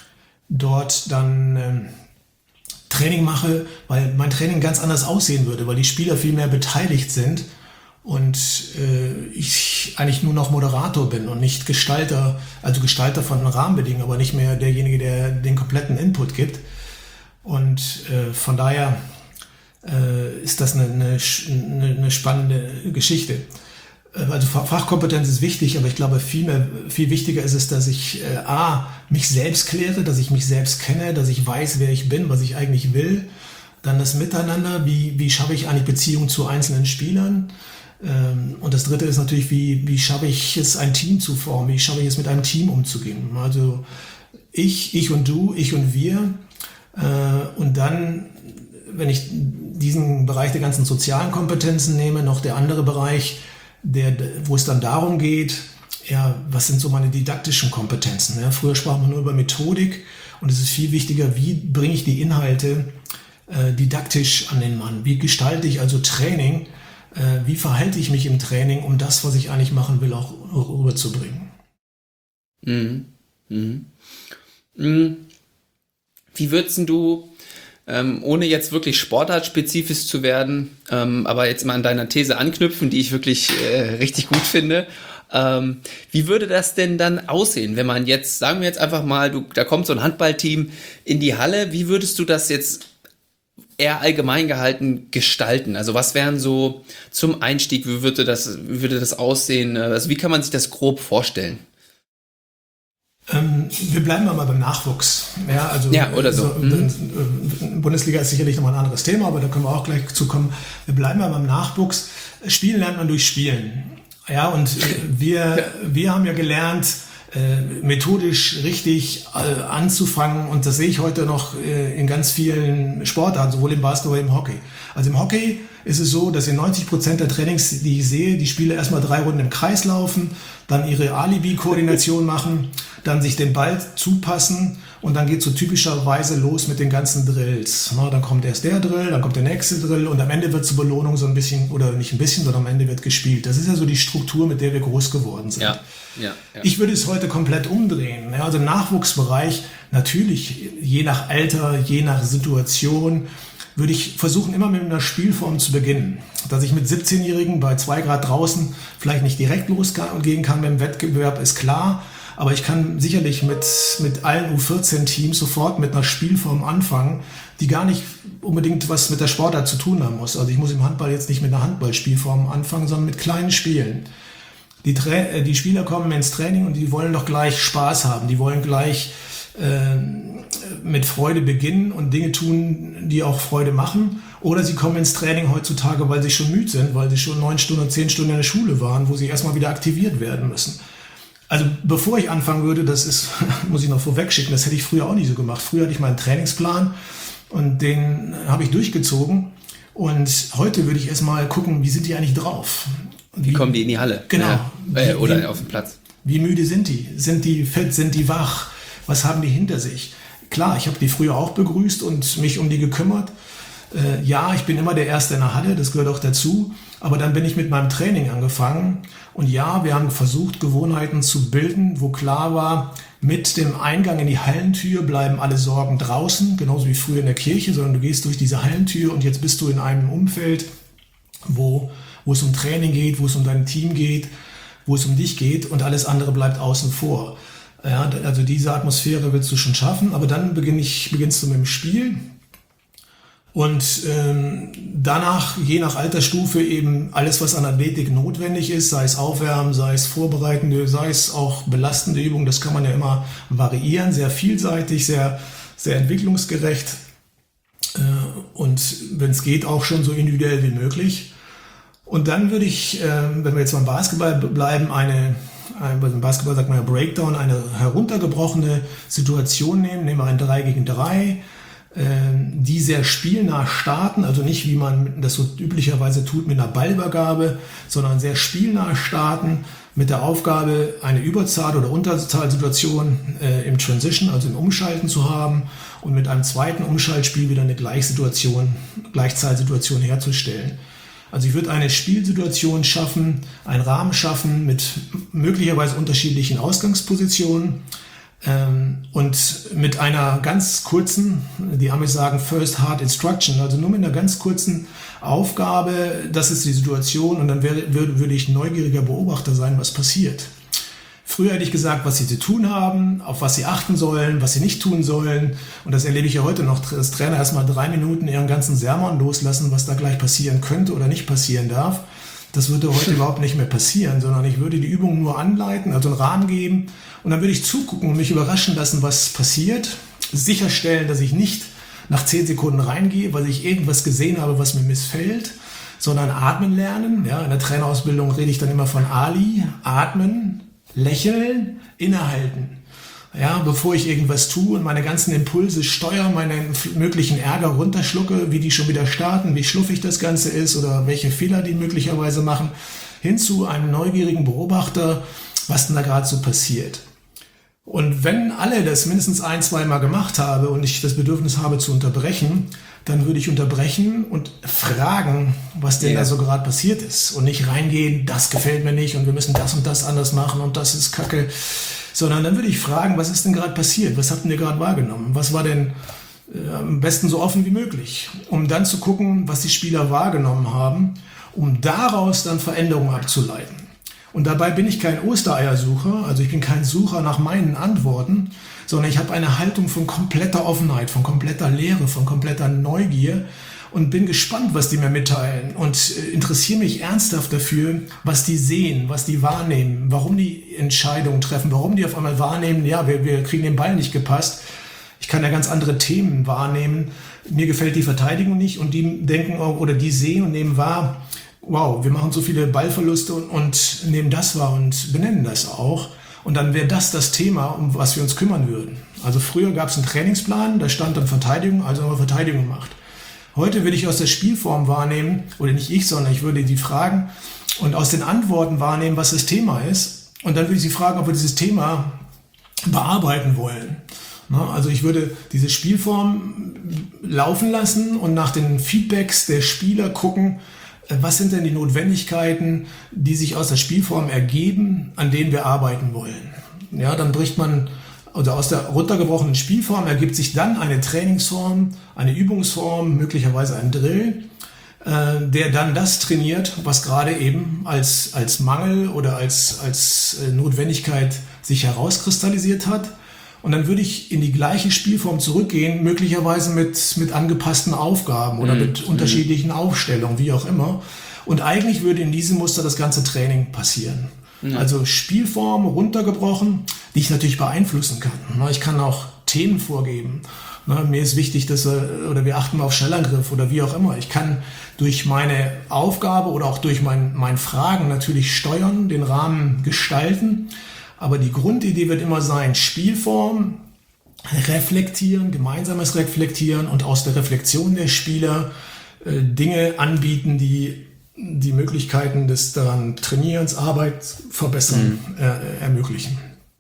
Speaker 3: dort dann ähm, Training mache, weil mein Training ganz anders aussehen würde, weil die Spieler viel mehr beteiligt sind und äh, ich eigentlich nur noch Moderator bin und nicht Gestalter, also Gestalter von Rahmenbedingungen, aber nicht mehr derjenige, der den kompletten Input gibt. Und äh, von daher äh, ist das eine, eine, eine spannende Geschichte. Also Fachkompetenz ist wichtig, aber ich glaube, viel mehr, viel wichtiger ist es, dass ich äh, a, mich selbst kläre, dass ich mich selbst kenne, dass ich weiß, wer ich bin, was ich eigentlich will. Dann das Miteinander, wie, wie schaffe ich eigentlich Beziehungen zu einzelnen Spielern. Ähm, und das Dritte ist natürlich, wie, wie schaffe ich es, ein Team zu formen, wie schaffe ich es, mit einem Team umzugehen. Also ich, ich und du, ich und wir. Äh, und dann, wenn ich diesen Bereich der ganzen sozialen Kompetenzen nehme, noch der andere Bereich, Der, wo es dann darum geht, ja, was sind so meine didaktischen Kompetenzen? Ja, früher sprach man nur über Methodik und es ist viel wichtiger, wie bringe ich die Inhalte äh, didaktisch an den Mann? Wie gestalte ich also Training? Äh, wie verhalte ich mich im Training, um das, was ich eigentlich machen will, auch rüberzubringen?
Speaker 1: Mhm. Mhm. Mhm. Wie würdest du, Ähm, ohne jetzt wirklich sportartspezifisch zu werden, ähm, aber jetzt mal an deiner These anknüpfen, die ich wirklich äh, richtig gut finde. Ähm, wie würde das denn dann aussehen, wenn man jetzt, sagen wir jetzt einfach mal, du, da kommt so ein Handballteam in die Halle, wie würdest du das jetzt eher allgemein gehalten gestalten? Also was wären so zum Einstieg, wie würde das, wie würde das aussehen? Also wie kann man sich das grob vorstellen?
Speaker 3: Ähm, wir bleiben mal beim Nachwuchs. Ja, also,
Speaker 1: ja oder so.
Speaker 3: so mhm. Bundesliga ist sicherlich nochmal ein anderes Thema, aber da können wir auch gleich zukommen. Wir bleiben mal beim Nachwuchs. Spielen lernt man durch Spielen. Ja, und wir, wir haben ja gelernt, äh, methodisch richtig äh, anzufangen. Und das sehe ich heute noch äh, in ganz vielen Sportarten, sowohl im Basketball wie im Hockey. Also im Hockey ist es so, dass in neunzig Prozent der Trainings, die ich sehe, die Spieler erstmal drei Runden im Kreis laufen, dann ihre Alibi-Koordination machen, dann sich den Ball zupassen und dann geht so typischerweise los mit den ganzen Drills. Na, dann kommt erst der Drill, dann kommt der nächste Drill und am Ende wird zur Belohnung so ein bisschen, oder nicht ein bisschen, sondern am Ende wird gespielt. Das ist ja so die Struktur, mit der wir groß geworden sind.
Speaker 1: Ja, ja, ja.
Speaker 3: Ich würde es heute komplett umdrehen. Ja, also im Nachwuchsbereich, natürlich je nach Alter, je nach Situation, würde ich versuchen, immer mit einer Spielform zu beginnen. Dass ich mit siebzehnjährigen bei zwei Grad draußen vielleicht nicht direkt losgehen kann mit dem Wettbewerb, ist klar. Aber ich kann sicherlich mit, mit allen U vierzehn Teams sofort mit einer Spielform anfangen, die gar nicht unbedingt was mit der Sportart zu tun haben muss. Also ich muss im Handball jetzt nicht mit einer Handballspielform anfangen, sondern mit kleinen Spielen. Die, Tra- die Spieler kommen ins Training und die wollen doch gleich Spaß haben. Die wollen gleich äh, mit Freude beginnen und Dinge tun, die auch Freude machen. Oder sie kommen ins Training heutzutage, weil sie schon müde sind, weil sie schon neun Stunden, zehn Stunden in der Schule waren, wo sie erstmal wieder aktiviert werden müssen. Also bevor ich anfangen würde, das ist, muss ich noch vorweg schicken, das hätte ich früher auch nicht so gemacht. Früher hatte ich meinen Trainingsplan und den habe ich durchgezogen. Und heute würde ich erstmal gucken, wie sind die eigentlich drauf?
Speaker 1: Wie, wie kommen die in die Halle?
Speaker 3: Genau.
Speaker 1: Ja. Äh, oder
Speaker 3: wie,
Speaker 1: auf den Platz.
Speaker 3: Wie müde sind die? Sind die fit? Sind die wach? Was haben die hinter sich? Klar, ich habe die früher auch begrüßt und mich um die gekümmert. Äh, ja, ich bin immer der Erste in der Halle, das gehört auch dazu. Aber dann bin ich mit meinem Training angefangen. Und ja, wir haben versucht, Gewohnheiten zu bilden, wo klar war, mit dem Eingang in die Hallentür bleiben alle Sorgen draußen, genauso wie früher in der Kirche, sondern du gehst durch diese Hallentür und jetzt bist du in einem Umfeld, wo, wo es um Training geht, wo es um dein Team geht, wo es um dich geht und alles andere bleibt außen vor. Ja, also diese Atmosphäre willst du schon schaffen, aber dann beginn ich, beginnst du mit dem Spiel. Und ähm, danach, je nach Altersstufe, eben alles, was an Athletik notwendig ist, sei es Aufwärmen, sei es vorbereitende, sei es auch belastende Übungen, das kann man ja immer variieren, sehr vielseitig, sehr, sehr entwicklungsgerecht äh, und wenn es geht, auch schon so individuell wie möglich. Und dann würde ich, äh, wenn wir jetzt beim Basketball bleiben, eine, ein, beim Basketball sagt man ja Breakdown, eine heruntergebrochene Situation nehmen, nehmen wir ein drei gegen drei, die sehr spielnah starten, also nicht wie man das so üblicherweise tut mit einer Ballübergabe, sondern sehr spielnah starten mit der Aufgabe, eine Überzahl- oder Unterzahlsituation äh, im Transition, also im Umschalten zu haben und mit einem zweiten Umschaltspiel wieder eine Gleichsituation, Gleichzahlsituation herzustellen. Also ich würde eine Spielsituation schaffen, einen Rahmen schaffen mit möglicherweise unterschiedlichen Ausgangspositionen, und mit einer ganz kurzen, die Amis sagen First Hard Instruction, also nur mit einer ganz kurzen Aufgabe, das ist die Situation und dann wäre, würde, würde ich neugieriger Beobachter sein, was passiert. Früher hätte ich gesagt, was sie zu tun haben, auf was sie achten sollen, was sie nicht tun sollen und das erlebe ich ja heute noch, dass Trainer erstmal drei Minuten ihren ganzen Sermon loslassen, was da gleich passieren könnte oder nicht passieren darf. Das würde heute überhaupt nicht mehr passieren, sondern ich würde die Übung nur anleiten, also einen Rahmen geben und dann würde ich zugucken und mich überraschen lassen, was passiert, sicherstellen, dass ich nicht nach zehn Sekunden reingehe, weil ich irgendwas gesehen habe, was mir missfällt, sondern atmen lernen. Ja, in der Trainerausbildung rede ich dann immer von A L I, atmen, lächeln, innehalten. Ja, bevor ich irgendwas tue und meine ganzen Impulse steuere, meinen möglichen Ärger runterschlucke, wie die schon wieder starten, wie schluffig das Ganze ist oder welche Fehler die möglicherweise machen, hin zu einem neugierigen Beobachter, was denn da gerade so passiert. Und wenn alle das mindestens ein, zweimal gemacht habe und ich das Bedürfnis habe zu unterbrechen, dann würde ich unterbrechen und fragen, was denn ja. da so gerade passiert ist und nicht reingehen, das gefällt mir nicht und wir müssen das und das anders machen und das ist Kacke. Sondern dann würde ich fragen, was ist denn gerade passiert? Was habt ihr gerade wahrgenommen? Was war denn äh, am besten so offen wie möglich? Um dann zu gucken, was die Spieler wahrgenommen haben, um daraus dann Veränderungen abzuleiten. Und dabei bin ich kein Ostereiersucher, also ich bin kein Sucher nach meinen Antworten, sondern ich habe eine Haltung von kompletter Offenheit, von kompletter Leere, von kompletter Neugier und bin gespannt, was die mir mitteilen und interessiere mich ernsthaft dafür, was die sehen, was die wahrnehmen, warum die Entscheidungen treffen, warum die auf einmal wahrnehmen, ja, wir, wir kriegen den Ball nicht gepasst. Ich kann ja ganz andere Themen wahrnehmen. Mir gefällt die Verteidigung nicht und die denken oder die sehen und nehmen wahr, wow, wir machen so viele Ballverluste und, und nehmen das wahr und benennen das auch. Und dann wäre das das Thema, um was wir uns kümmern würden. Also früher gab es einen Trainingsplan, da stand dann Verteidigung, also haben wir Verteidigung gemacht. Heute würde ich aus der Spielform wahrnehmen, oder nicht ich, sondern ich würde die fragen und aus den Antworten wahrnehmen, was das Thema ist. Und dann würde ich sie fragen, ob wir dieses Thema bearbeiten wollen. Also ich würde diese Spielform laufen lassen und nach den Feedbacks der Spieler gucken, was sind denn die Notwendigkeiten, die sich aus der Spielform ergeben, an denen wir arbeiten wollen. Ja, dann bricht man, oder aus der runtergebrochenen Spielform ergibt sich dann eine Trainingsform, eine Übungsform, möglicherweise ein Drill, äh, der dann das trainiert, was gerade eben als, als Mangel oder als, als äh, Notwendigkeit sich herauskristallisiert hat. Und dann würde ich in die gleiche Spielform zurückgehen, möglicherweise mit, mit angepassten Aufgaben oder mhm. mit unterschiedlichen Aufstellungen, wie auch immer. Und eigentlich würde in diesem Muster das ganze Training passieren. Mhm. Also Spielform runtergebrochen, die ich natürlich beeinflussen kann. Ich kann auch Themen vorgeben. Mir ist wichtig, dass wir, oder wir achten auf Schnellangriff oder wie auch immer. Ich kann durch meine Aufgabe oder auch durch mein, mein Fragen natürlich steuern, den Rahmen gestalten. Aber die Grundidee wird immer sein, Spielform, reflektieren, gemeinsames Reflektieren und aus der Reflexion der Spieler äh, Dinge anbieten, die die Möglichkeiten des daran Trainierens, Arbeit verbessern, mhm. äh, ermöglichen.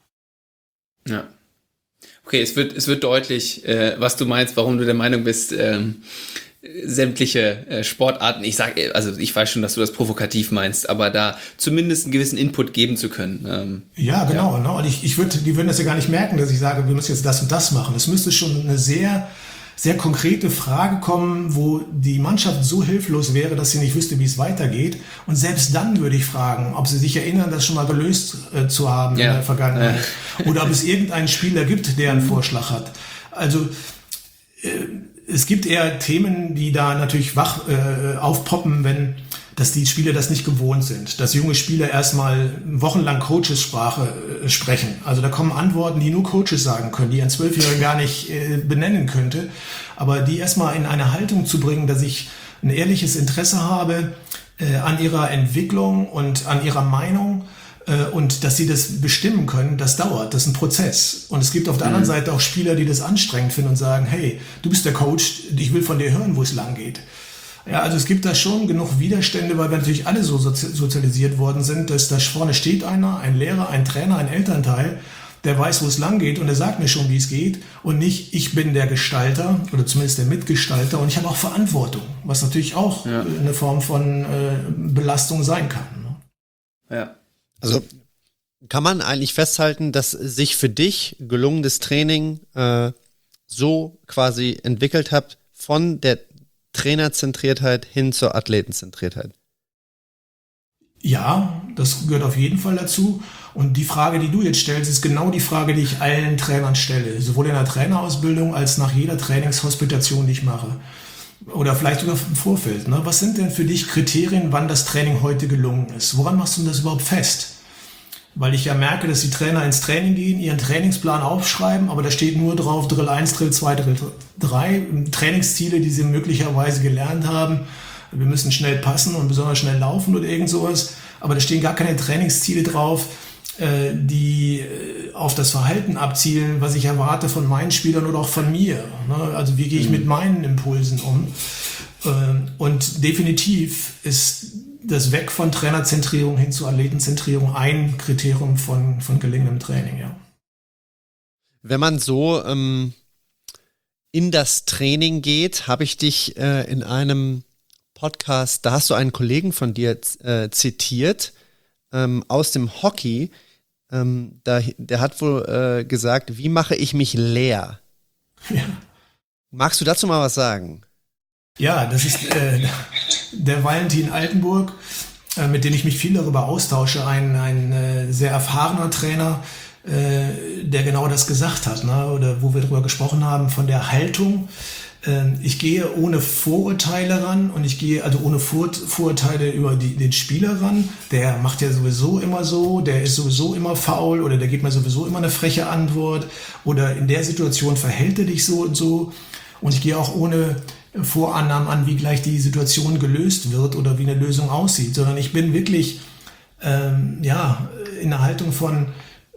Speaker 1: Ja. Okay, es wird, es wird deutlich, äh, was du meinst, warum du der Meinung bist, ähm, sämtliche äh, Sportarten, ich sage, also ich weiß schon, dass du das provokativ meinst, aber da zumindest einen gewissen Input geben zu können. Ähm,
Speaker 3: ja, genau. Ja. Ne? Und ich, ich würde, die würden das ja gar nicht merken, dass ich sage, wir müssen jetzt das und das machen. Es müsste schon eine sehr, sehr konkrete Frage kommen, wo die Mannschaft so hilflos wäre, dass sie nicht wüsste, wie es weitergeht. Und selbst dann würde ich fragen, ob sie sich erinnern, das schon mal gelöst äh, zu haben ja. in der Vergangenheit. Ja. Oder ob es irgendeinen Spieler gibt, der einen Vorschlag hat. Also äh, es gibt eher Themen, die da natürlich wach äh, aufpoppen, wenn dass die Spieler das nicht gewohnt sind, dass junge Spieler erstmal wochenlang Coachessprache äh, sprechen. Also da kommen Antworten, die nur Coaches sagen können, die ein Zwölfjähriger gar nicht äh, benennen könnte. Aber die erstmal in eine Haltung zu bringen, dass ich ein ehrliches Interesse habe äh, an ihrer Entwicklung und an ihrer Meinung, und dass sie das bestimmen können, das dauert, das ist ein Prozess. Und es gibt auf der mhm. anderen Seite auch Spieler, die das anstrengend finden und sagen, hey, du bist der Coach, ich will von dir hören, wo es lang geht. Ja, also es gibt da schon genug Widerstände, weil wir natürlich alle so sozialisiert worden sind, dass da vorne steht einer, ein Lehrer, ein Trainer, ein Elternteil, der weiß, wo es lang geht und der sagt mir schon, wie es geht und nicht, ich bin der Gestalter oder zumindest der Mitgestalter und ich habe auch Verantwortung, was natürlich auch ja. eine Form von äh, Belastung sein kann. Ne?
Speaker 1: Ja.
Speaker 2: Also kann man eigentlich festhalten, dass sich für dich gelungenes Training äh, so quasi entwickelt hat von der Trainerzentriertheit hin zur Athletenzentriertheit?
Speaker 3: Ja, das gehört auf jeden Fall dazu. Und die Frage, die du jetzt stellst, ist genau die Frage, die ich allen Trainern stelle. Sowohl in der Trainerausbildung als nach jeder Trainingshospitation, die ich mache. Oder vielleicht sogar im Vorfeld. Ne? Was sind denn für dich Kriterien, wann das Training heute gelungen ist? Woran machst du das überhaupt fest? Weil ich ja merke, dass die Trainer ins Training gehen, ihren Trainingsplan aufschreiben, aber da steht nur drauf Drill eins, Drill zwei, Drill drei, Trainingsziele, die sie möglicherweise gelernt haben. Wir müssen schnell passen und besonders schnell laufen oder irgend sowas. Aber da stehen gar keine Trainingsziele drauf, die auf das Verhalten abzielen, was ich erwarte von meinen Spielern oder auch von mir. Also wie gehe ich mit meinen Impulsen um? Und definitiv ist das Weg von Trainerzentrierung hin zu Athletenzentrierung ein Kriterium von, von gelingendem Training, ja.
Speaker 2: Wenn man so ähm, in das Training geht, habe ich dich äh, in einem Podcast, da hast du einen Kollegen von dir äh, zitiert, ähm, aus dem Hockey, ähm, da, der hat wohl äh, gesagt, wie mache ich mich leer? Ja. Magst du dazu mal was sagen?
Speaker 3: Ja, das ist äh, der Valentin Altenburg, äh, mit dem ich mich viel darüber austausche, ein, ein äh, sehr erfahrener Trainer, äh, der genau das gesagt hat, ne? Oder wo wir darüber gesprochen haben, von der Haltung. Äh, ich gehe ohne Vorurteile ran und ich gehe also ohne Vor- Vorurteile über die, den Spieler ran. Der macht ja sowieso immer so, der ist sowieso immer faul oder der gibt mir sowieso immer eine freche Antwort oder in der Situation verhält er dich so und so. Und ich gehe auch ohne Vorannahmen an, wie gleich die Situation gelöst wird oder wie eine Lösung aussieht, sondern ich bin wirklich ähm, ja, in der Haltung von,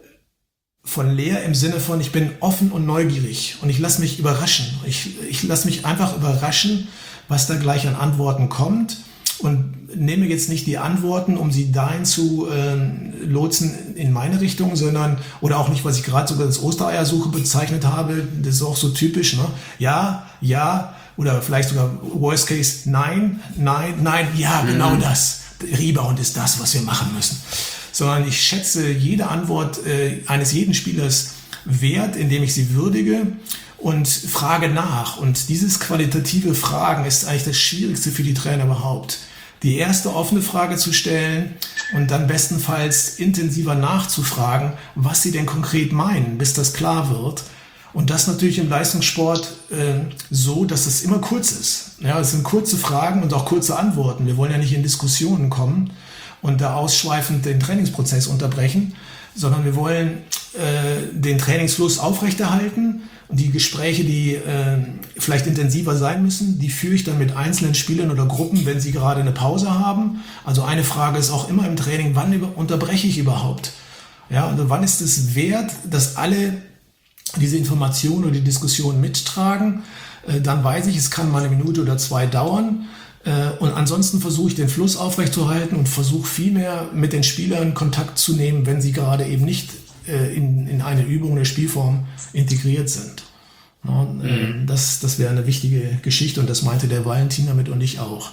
Speaker 3: von leer im Sinne von, ich bin offen und neugierig und ich lasse mich überraschen. Ich, ich lasse mich einfach überraschen, was da gleich an Antworten kommt und nehme jetzt nicht die Antworten, um sie dahin zu ähm, lotsen in meine Richtung, sondern, oder auch nicht, was ich gerade sogar als Ostereiersuche bezeichnet habe, das ist auch so typisch, ne? Ja, ja, oder vielleicht sogar Worst Case, nein, nein, nein, ja, genau mhm. das. Rebound ist das, was wir machen müssen. Sondern ich schätze jede Antwort äh, eines jeden Spielers wert, indem ich sie würdige und frage nach. Und dieses qualitative Fragen ist eigentlich das Schwierigste für die Trainer überhaupt. Die erste offene Frage zu stellen und dann bestenfalls intensiver nachzufragen, was sie denn konkret meinen, bis das klar wird. Und das natürlich im Leistungssport äh, so, dass es immer kurz ist. Ja, es sind kurze Fragen und auch kurze Antworten. Wir wollen ja nicht in Diskussionen kommen und da ausschweifend den Trainingsprozess unterbrechen, sondern wir wollen äh, den Trainingsfluss aufrechterhalten. Und die Gespräche, die äh, vielleicht intensiver sein müssen, die führe ich dann mit einzelnen Spielern oder Gruppen, wenn sie gerade eine Pause haben. Also eine Frage ist auch immer im Training, wann über- unterbreche ich überhaupt? Ja, also wann ist es wert, dass alle diese Informationen oder die Diskussion mittragen? Äh, dann weiß ich, es kann mal eine Minute oder zwei dauern. Äh, und ansonsten versuche ich den Fluss aufrechtzuerhalten und versuche vielmehr mit den Spielern Kontakt zu nehmen, wenn sie gerade eben nicht In, in eine Übung, eine Spielform integriert sind. Ja, mhm. Das, das wäre eine wichtige Geschichte und das meinte der Valentin damit und ich auch.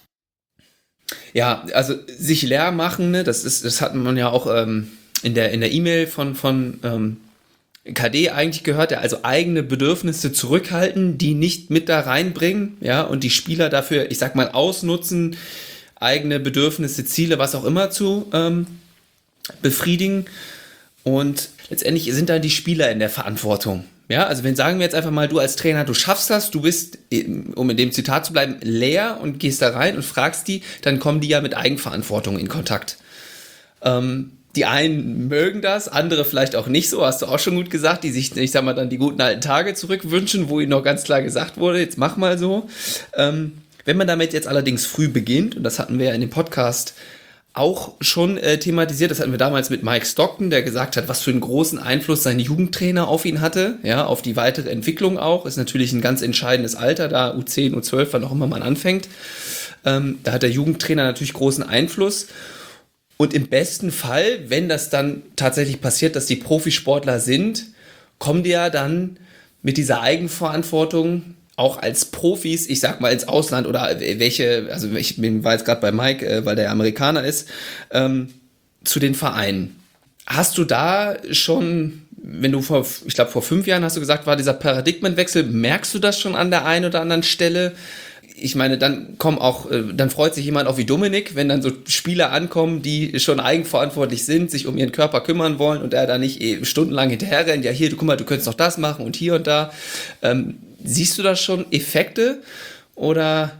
Speaker 1: Ja, also sich leer machen, ne, das ist, das hat man ja auch ähm, in der in der E-Mail von von ähm, K D eigentlich gehört, ja, also eigene Bedürfnisse zurückhalten, die nicht mit da reinbringen, ja, und die Spieler dafür, ich sag mal, ausnutzen, eigene Bedürfnisse, Ziele, was auch immer zu ähm, befriedigen. Und letztendlich sind da die Spieler in der Verantwortung. Ja, also wenn sagen wir jetzt einfach mal, du als Trainer, du schaffst das, du bist, um in dem Zitat zu bleiben, leer und gehst da rein und fragst die, dann kommen die ja mit Eigenverantwortung in Kontakt. Ähm, die einen mögen das, andere vielleicht auch nicht so, hast du auch schon gut gesagt, die sich, ich sag mal, dann die guten alten Tage zurückwünschen, wo ihnen noch ganz klar gesagt wurde, jetzt mach mal so. Ähm, wenn man damit jetzt allerdings früh beginnt, und das hatten wir ja in dem Podcast auch schon äh, thematisiert, das hatten wir damals mit Mike Stockton, der gesagt hat, was für einen großen Einfluss sein Jugendtrainer auf ihn hatte, ja, auf die weitere Entwicklung auch, ist natürlich ein ganz entscheidendes Alter, da U zehn, U zwölf, wann auch immer man anfängt, ähm, da hat der Jugendtrainer natürlich großen Einfluss und im besten Fall, wenn das dann tatsächlich passiert, dass die Profisportler sind, kommen die ja dann mit dieser Eigenverantwortung auch als Profis, ich sag mal ins Ausland oder welche, also ich bin, war jetzt gerade bei Mike, äh, weil der ja Amerikaner ist, ähm, zu den Vereinen. Hast du da schon, wenn du vor, ich glaube vor fünf Jahren hast du gesagt, war dieser Paradigmenwechsel, merkst du das schon an der einen oder anderen Stelle? Ich meine, dann kommen auch, äh, dann freut sich jemand auch wie Dominik, wenn dann so Spieler ankommen, die schon eigenverantwortlich sind, sich um ihren Körper kümmern wollen und er da nicht eh stundenlang hinterher rennt, ja hier, du guck mal, du könntest noch das machen und hier und da. Ähm, Siehst du da schon Effekte oder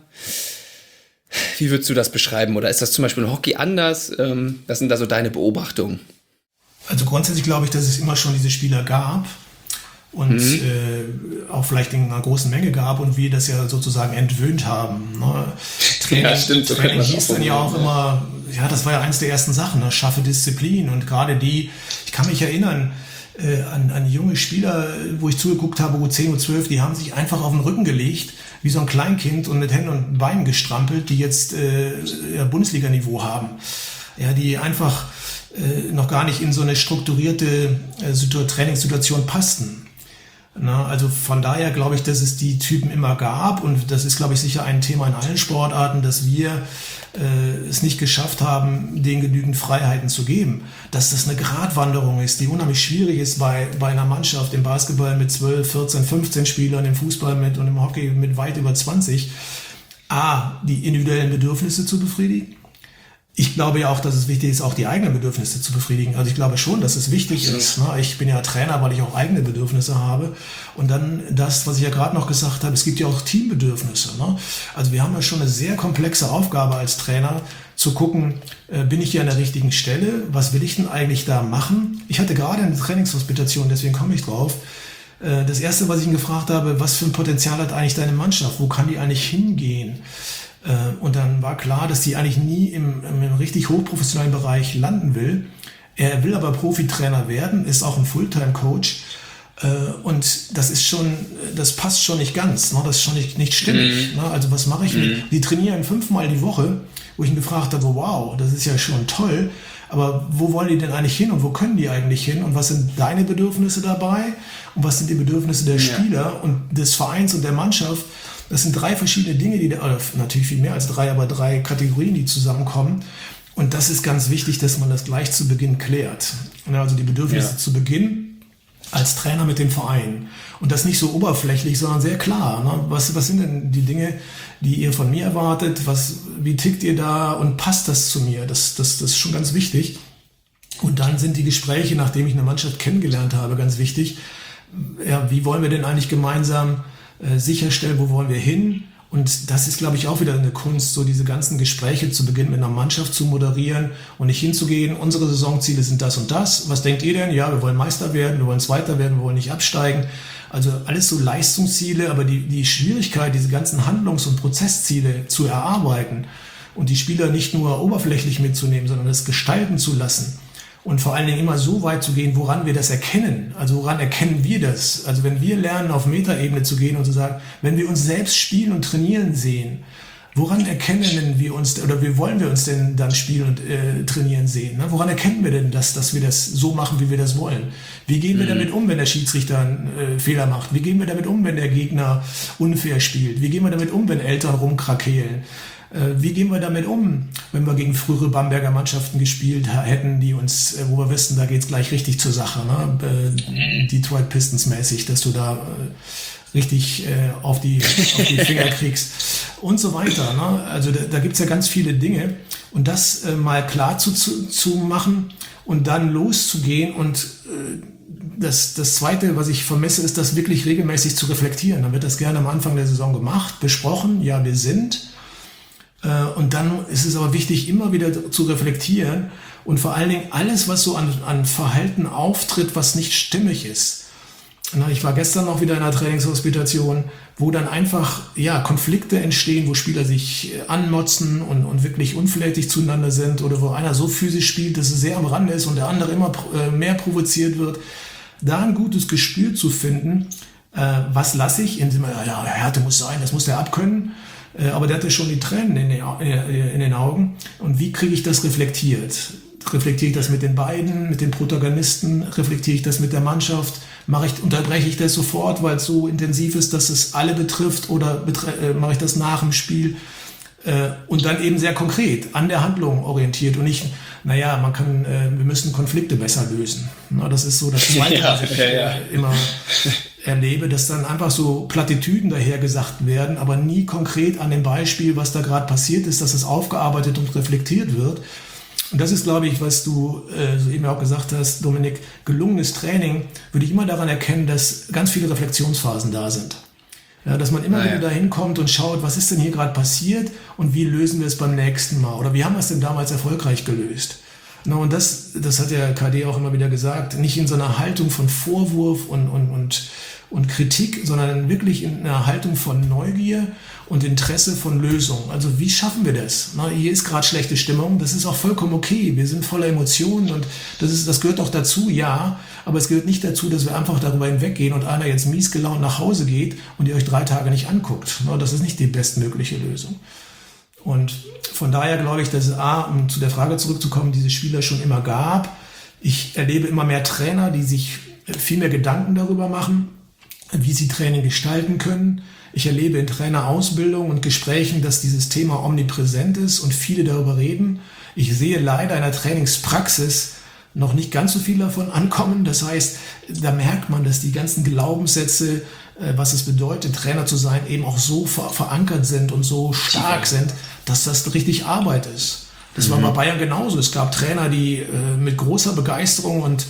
Speaker 1: wie würdest du das beschreiben? Oder ist das zum Beispiel im Hockey anders? Ähm, was sind da so deine Beobachtungen?
Speaker 3: Also grundsätzlich glaube ich, dass es immer schon diese Spieler gab und mhm. äh, auch vielleicht in einer großen Menge gab und wir das ja sozusagen entwöhnt haben. Ne? Training, ja, stimmt, so Training hieß dann ja auch immer, ja, das war ja eins der ersten Sachen, ne? Schaffe Disziplin und gerade die, ich kann mich erinnern, Äh, an, an junge Spieler, wo ich zugeguckt habe, U zehn, U zwölf, die haben sich einfach auf den Rücken gelegt, wie so ein Kleinkind und mit Händen und Beinen gestrampelt, die jetzt äh, ja, Bundesliga-Niveau haben. Ja, die einfach äh, noch gar nicht in so eine strukturierte äh, Trainingssituation passten. Na, also von daher glaube ich, dass es die Typen immer gab und das ist, glaube ich, sicher ein Thema in allen Sportarten, dass wir äh, es nicht geschafft haben, denen genügend Freiheiten zu geben. Dass das eine Gratwanderung ist, die unheimlich schwierig ist bei, bei einer Mannschaft im Basketball mit zwölf, vierzehn, fünfzehn Spielern, im Fußball mit und im Hockey mit weit über zwanzig. A, die individuellen Bedürfnisse zu befriedigen. Ich glaube ja auch, dass es wichtig ist, auch die eigenen Bedürfnisse zu befriedigen. Also ich glaube schon, dass es wichtig ist. Ne? Ich bin ja Trainer, weil ich auch eigene Bedürfnisse habe. Und dann das, was ich ja gerade noch gesagt habe, es gibt ja auch Teambedürfnisse. Ne? Also wir haben ja schon eine sehr komplexe Aufgabe als Trainer, zu gucken, äh, bin ich hier an der richtigen Stelle? Was will ich denn eigentlich da machen? Ich hatte gerade eine Trainingshospitation, deswegen komme ich drauf. Äh, das Erste, was ich ihn gefragt habe, was für ein Potenzial hat eigentlich deine Mannschaft? Wo kann die eigentlich hingehen? Und dann war klar, dass die eigentlich nie im, im richtig hochprofessionellen Bereich landen will. Er will aber Profitrainer werden, ist auch ein Fulltime-Coach. Und das ist schon, das passt schon nicht ganz. Das ist schon nicht, nicht stimmig. Mhm. Also was mache ich mit? Mhm. Die trainieren fünfmal die Woche, wo ich ihn gefragt habe, wow, das ist ja schon toll. Aber wo wollen die denn eigentlich hin und wo können die eigentlich hin? Und was sind deine Bedürfnisse dabei? Und was sind die Bedürfnisse der Spieler ja. und des Vereins und der Mannschaft? Das sind drei verschiedene Dinge, die da, natürlich viel mehr als drei, aber drei Kategorien, die zusammenkommen. Und das ist ganz wichtig, dass man das gleich zu Beginn klärt. Also die Bedürfnisse ja. zu Beginn als Trainer mit dem Verein. Und das nicht so oberflächlich, sondern sehr klar. Ne? Was, was sind denn die Dinge, die ihr von mir erwartet? Was, wie tickt ihr da und passt das zu mir? Das, das, das ist schon ganz wichtig. Und dann sind die Gespräche, nachdem ich eine Mannschaft kennengelernt habe, ganz wichtig. Ja, wie wollen wir denn eigentlich gemeinsam äh, sicherstellen, wo wollen wir hin? Und das ist, glaube ich, auch wieder eine Kunst, so diese ganzen Gespräche zu Beginn mit einer Mannschaft zu moderieren und nicht hinzugehen, unsere Saisonziele sind das und das. Was denkt ihr denn? Ja, wir wollen Meister werden, wir wollen Zweiter werden, wir wollen nicht absteigen. Also alles so Leistungsziele, aber die, die Schwierigkeit, diese ganzen Handlungs- und Prozessziele zu erarbeiten und die Spieler nicht nur oberflächlich mitzunehmen, sondern das gestalten zu lassen. Und vor allen Dingen immer so weit zu gehen, woran wir das erkennen. Also woran erkennen wir das? Also wenn wir lernen, auf Metaebene zu gehen und zu sagen, wenn wir uns selbst spielen und trainieren sehen, woran erkennen wir uns, oder wie wollen wir uns denn dann spielen und äh, trainieren sehen? Ne? Woran erkennen wir denn, dass, dass wir das so machen, wie wir das wollen? Wie gehen wir mhm. damit um, wenn der Schiedsrichter einen äh, Fehler macht? Wie gehen wir damit um, wenn der Gegner unfair spielt? Wie gehen wir damit um, wenn Eltern rumkrakeelen? Wie gehen wir damit um, wenn wir gegen frühere Bamberger Mannschaften gespielt hätten, die uns, wo wir wissen, da geht's gleich richtig zur Sache, ne? Detroit Pistons mäßig, dass du da richtig auf die, auf die Finger kriegst und so weiter. Ne? Also da, da gibt's ja ganz viele Dinge und das mal klar zu, zu, zu machen und dann loszugehen und das, das Zweite, was ich vermisse, ist, das wirklich regelmäßig zu reflektieren. Dann wird das gerne am Anfang der Saison gemacht, besprochen, ja, wir sind. Und dann ist es aber wichtig, immer wieder zu reflektieren und vor allen Dingen alles, was so an, an Verhalten auftritt, was nicht stimmig ist. Ich war gestern noch wieder in einer Trainingshospitation, wo dann einfach ja, Konflikte entstehen, wo Spieler sich anmotzen und, und wirklich unflätig zueinander sind oder wo einer so physisch spielt, dass es sehr am Rande ist und der andere immer mehr provoziert wird. Da ein gutes Gespür zu finden, was lasse ich, indem man, ja, Härte muss sein, das muss der abkönnen. Aber der hatte schon die Tränen in den, in den Augen. Und wie kriege ich das reflektiert? Reflektiere ich das mit den beiden, mit den Protagonisten? Reflektiere ich das mit der Mannschaft? Mache ich, unterbreche ich das sofort, weil es so intensiv ist, dass es alle betrifft? Oder betre- mache ich das nach dem Spiel? Und dann eben sehr konkret, an der Handlung orientiert und nicht, naja, man kann, wir müssen Konflikte besser lösen. Das ist so das Zweite,
Speaker 1: ja,
Speaker 3: was ich
Speaker 1: ja, ja.
Speaker 3: immer erlebe, dass dann einfach so Plattitüden dahergesagt werden, aber nie konkret an dem Beispiel, was da gerade passiert ist, dass es aufgearbeitet und reflektiert wird. Und das ist, glaube ich, was du äh, so eben auch gesagt hast, Dominik, gelungenes Training würde ich immer daran erkennen, dass ganz viele Reflexionsphasen da sind. Ja, dass man immer
Speaker 1: naja.
Speaker 3: wieder dahin kommt und schaut, was ist denn hier gerade passiert und wie lösen wir es beim nächsten Mal oder wie haben wir es denn damals erfolgreich gelöst. Na, und das, das hat der K D auch immer wieder gesagt, nicht in so einer Haltung von Vorwurf und, und, und, und Kritik, sondern wirklich in einer Haltung von Neugier und Interesse von Lösung. Also wie schaffen wir das? Na, hier ist gerade schlechte Stimmung, das ist auch vollkommen okay, wir sind voller Emotionen und das, ist, das gehört auch dazu, ja, aber es gehört nicht dazu, dass wir einfach darüber hinweggehen und einer jetzt mies gelaunt nach Hause geht und ihr euch drei Tage nicht anguckt. Na, das ist nicht die bestmögliche Lösung. Und von daher glaube ich, dass es A, um zu der Frage zurückzukommen, diese Spieler schon immer gab. Ich erlebe immer mehr Trainer, die sich viel mehr Gedanken darüber machen, wie sie Training gestalten können. Ich erlebe in Trainerausbildung und Gesprächen, dass dieses Thema omnipräsent ist und viele darüber reden. Ich sehe leider in der Trainingspraxis noch nicht ganz so viel davon ankommen. Das heißt, da merkt man, dass die ganzen Glaubenssätze, was es bedeutet, Trainer zu sein, eben auch so ver- verankert sind und so stark sind, dass das richtig Arbeit ist. Das mhm. war bei Bayern genauso. Es gab Trainer, die äh, mit großer Begeisterung und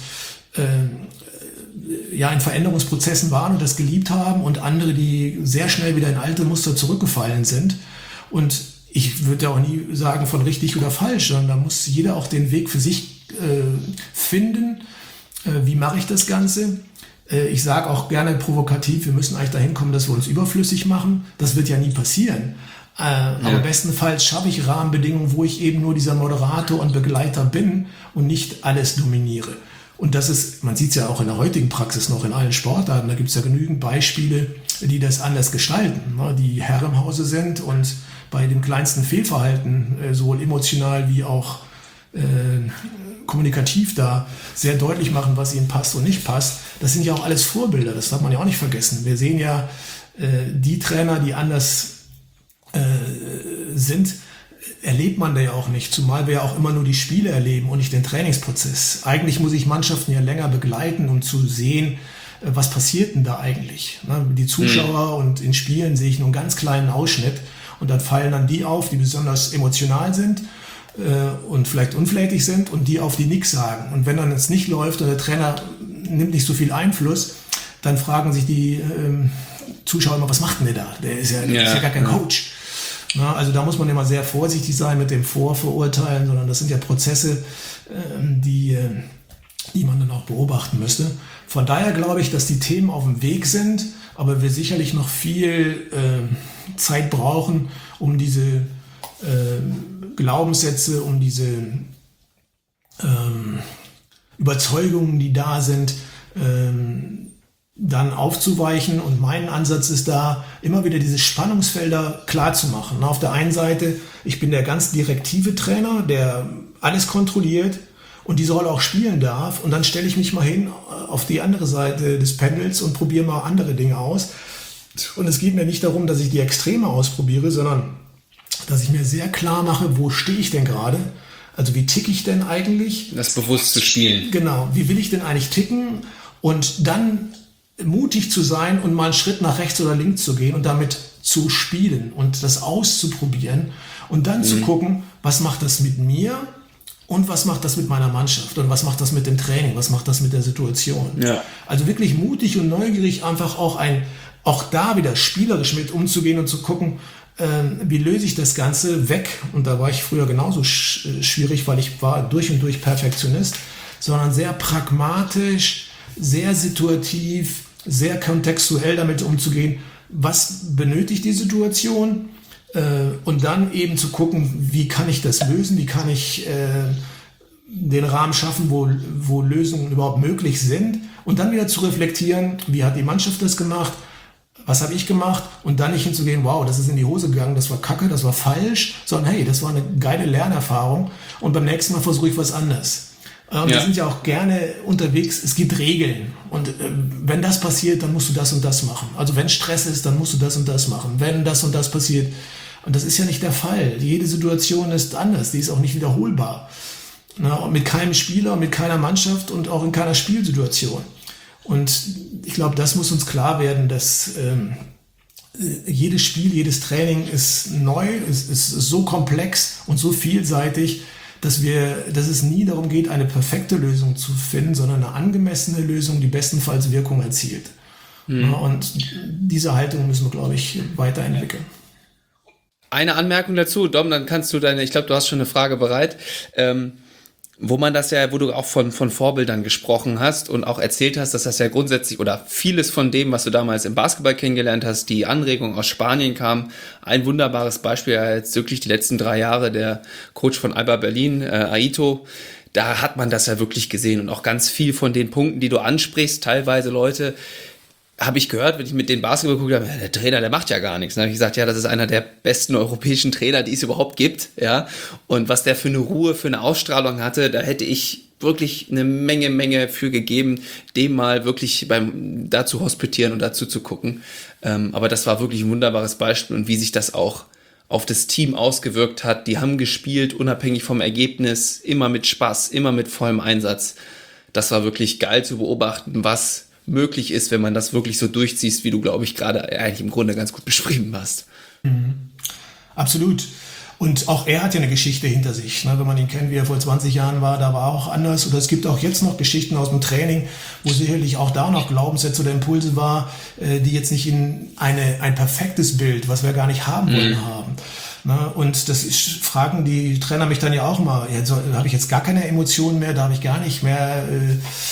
Speaker 3: äh, ja in Veränderungsprozessen waren und das geliebt haben und andere, die sehr schnell wieder in alte Muster zurückgefallen sind. Und ich würde ja auch nie sagen von richtig oder falsch, sondern da muss jeder auch den Weg für sich äh, finden. Äh, wie mache ich das Ganze? Ich sage auch gerne provokativ, wir müssen eigentlich dahin kommen, dass wir uns überflüssig machen. Das wird ja nie passieren. Äh, ja. Aber bestenfalls schaffe ich Rahmenbedingungen, wo ich eben nur dieser Moderator und Begleiter bin und nicht alles dominiere. Und das ist, man sieht es ja auch in der heutigen Praxis noch in allen Sportarten, da gibt es ja genügend Beispiele, die das anders gestalten, ne? Die Herr im Hause sind und bei dem kleinsten Fehlverhalten, äh, sowohl emotional wie auch äh, kommunikativ da sehr deutlich machen, was ihnen passt und nicht passt. Das sind ja auch alles Vorbilder, das darf man ja auch nicht vergessen. Wir sehen ja äh, die Trainer, die anders äh, sind, erlebt man da ja auch nicht, zumal wir ja auch immer nur die Spiele erleben und nicht den Trainingsprozess. Eigentlich muss ich Mannschaften ja länger begleiten, um zu sehen, was passiert denn da eigentlich. Die Zuschauer mhm. und in Spielen sehe ich nur einen ganz kleinen Ausschnitt und dann fallen dann die auf, die besonders emotional sind äh, und vielleicht unflätig sind und die auf, die nichts sagen. Und wenn dann es nicht läuft und der Trainer nimmt nicht so viel Einfluss, dann fragen sich die ähm, Zuschauer immer, was macht denn der da? Der ist ja, der ja. ist ja gar kein Coach. Na, also da muss man immer sehr vorsichtig sein mit dem Vorverurteilen, sondern das sind ja Prozesse, ähm, die, äh, die man dann auch beobachten müsste. Von daher glaube ich, dass die Themen auf dem Weg sind, aber wir sicherlich noch viel äh, Zeit brauchen, um diese äh, Glaubenssätze, um diese ähm, Überzeugungen, die da sind, ähm, dann aufzuweichen. Und mein Ansatz ist da, immer wieder diese Spannungsfelder klar zu machen. Auf der einen Seite, ich bin der ganz direktive Trainer, der alles kontrolliert und diese Rolle auch spielen darf. Und dann stelle ich mich mal hin auf die andere Seite des Pendels und probiere mal andere Dinge aus. Und es geht mir nicht darum, dass ich die Extreme ausprobiere, sondern dass ich mir sehr klar mache, wo stehe ich denn gerade? Also wie ticke ich denn eigentlich?
Speaker 1: Das bewusst zu spielen.
Speaker 3: Genau, wie will ich denn eigentlich ticken? Und dann mutig zu sein und mal einen Schritt nach rechts oder links zu gehen und damit zu spielen und das auszuprobieren und dann mhm. zu gucken, was macht das mit mir und was macht das mit meiner Mannschaft und was macht das mit dem Training, was macht das mit der Situation. Ja. Also wirklich mutig und neugierig einfach auch ein, auch da wieder spielerisch mit umzugehen und zu gucken, äh, wie löse ich das Ganze weg. Und da war ich früher genauso sch- schwierig, weil ich war durch und durch Perfektionist, sondern sehr pragmatisch, sehr situativ, sehr kontextuell damit umzugehen, was benötigt die Situation äh, und dann eben zu gucken, wie kann ich das lösen, wie kann ich äh, den Rahmen schaffen, wo, wo Lösungen überhaupt möglich sind und dann wieder zu reflektieren, wie hat die Mannschaft das gemacht, was habe ich gemacht und dann nicht hinzugehen, wow, das ist in die Hose gegangen, das war kacke, das war falsch, sondern hey, das war eine geile Lernerfahrung und beim nächsten Mal versuche ich was anderes. Und ja. wir sind ja auch gerne unterwegs, es gibt Regeln und äh, wenn das passiert, dann musst du das und das machen. Also wenn Stress ist, dann musst du das und das machen. Wenn das und das passiert, und das ist ja nicht der Fall. Jede Situation ist anders, die ist auch nicht wiederholbar. Na, und mit keinem Spieler, mit keiner Mannschaft und auch in keiner Spielsituation. Und ich glaube, das muss uns klar werden, dass ähm, jedes Spiel, jedes Training ist neu, ist, ist so komplex und so vielseitig, dass wir, dass es nie darum geht, eine perfekte Lösung zu finden, sondern eine angemessene Lösung, die bestenfalls Wirkung erzielt. Mhm. Ja, und diese Haltung müssen wir, glaube ich, weiterentwickeln.
Speaker 1: Eine Anmerkung dazu, Dom, dann kannst du deine, ich glaube, du hast schon eine Frage bereit, ähm, wo man das ja, wo du auch von, von Vorbildern gesprochen hast und auch erzählt hast, dass das ja grundsätzlich oder vieles von dem, was du damals im Basketball kennengelernt hast, die Anregung aus Spanien kam. Ein wunderbares Beispiel, ja jetzt wirklich die letzten drei Jahre, der Coach von Alba Berlin, äh, Aito, da hat man das ja wirklich gesehen und auch ganz viel von den Punkten, die du ansprichst, teilweise Leute, habe ich gehört, wenn ich mit den Basketball geguckt habe, der Trainer, der macht ja gar nichts. Dann habe ich gesagt, ja, das ist einer der besten europäischen Trainer, die es überhaupt gibt, ja. Und was der für eine Ruhe, für eine Ausstrahlung hatte, da hätte ich wirklich eine Menge, Menge für gegeben, dem mal wirklich beim dazu hospitieren und dazu zu gucken. Ähm, aber das war wirklich ein wunderbares Beispiel und wie sich das auch auf das Team ausgewirkt hat. Die haben gespielt, unabhängig vom Ergebnis, immer mit Spaß, immer mit vollem Einsatz. Das war wirklich geil zu beobachten, was möglich ist, wenn man das wirklich so durchziehst, wie du, glaube ich, gerade eigentlich im Grunde ganz gut beschrieben hast.
Speaker 3: Mhm. Absolut. Und auch er hat ja eine Geschichte hinter sich. Ne? Wenn man ihn kennt, wie er vor zwanzig Jahren war, da war auch anders. Oder es gibt auch jetzt noch Geschichten aus dem Training, wo sicherlich auch da noch Glaubenssätze oder Impulse war, äh, die jetzt nicht in eine, ein perfektes Bild, was wir gar nicht haben wollen, mhm. haben. Ne? Und das ist, fragen die Trainer mich dann ja auch mal, ja, so, habe ich jetzt gar keine Emotionen mehr, darf ich gar nicht mehr äh,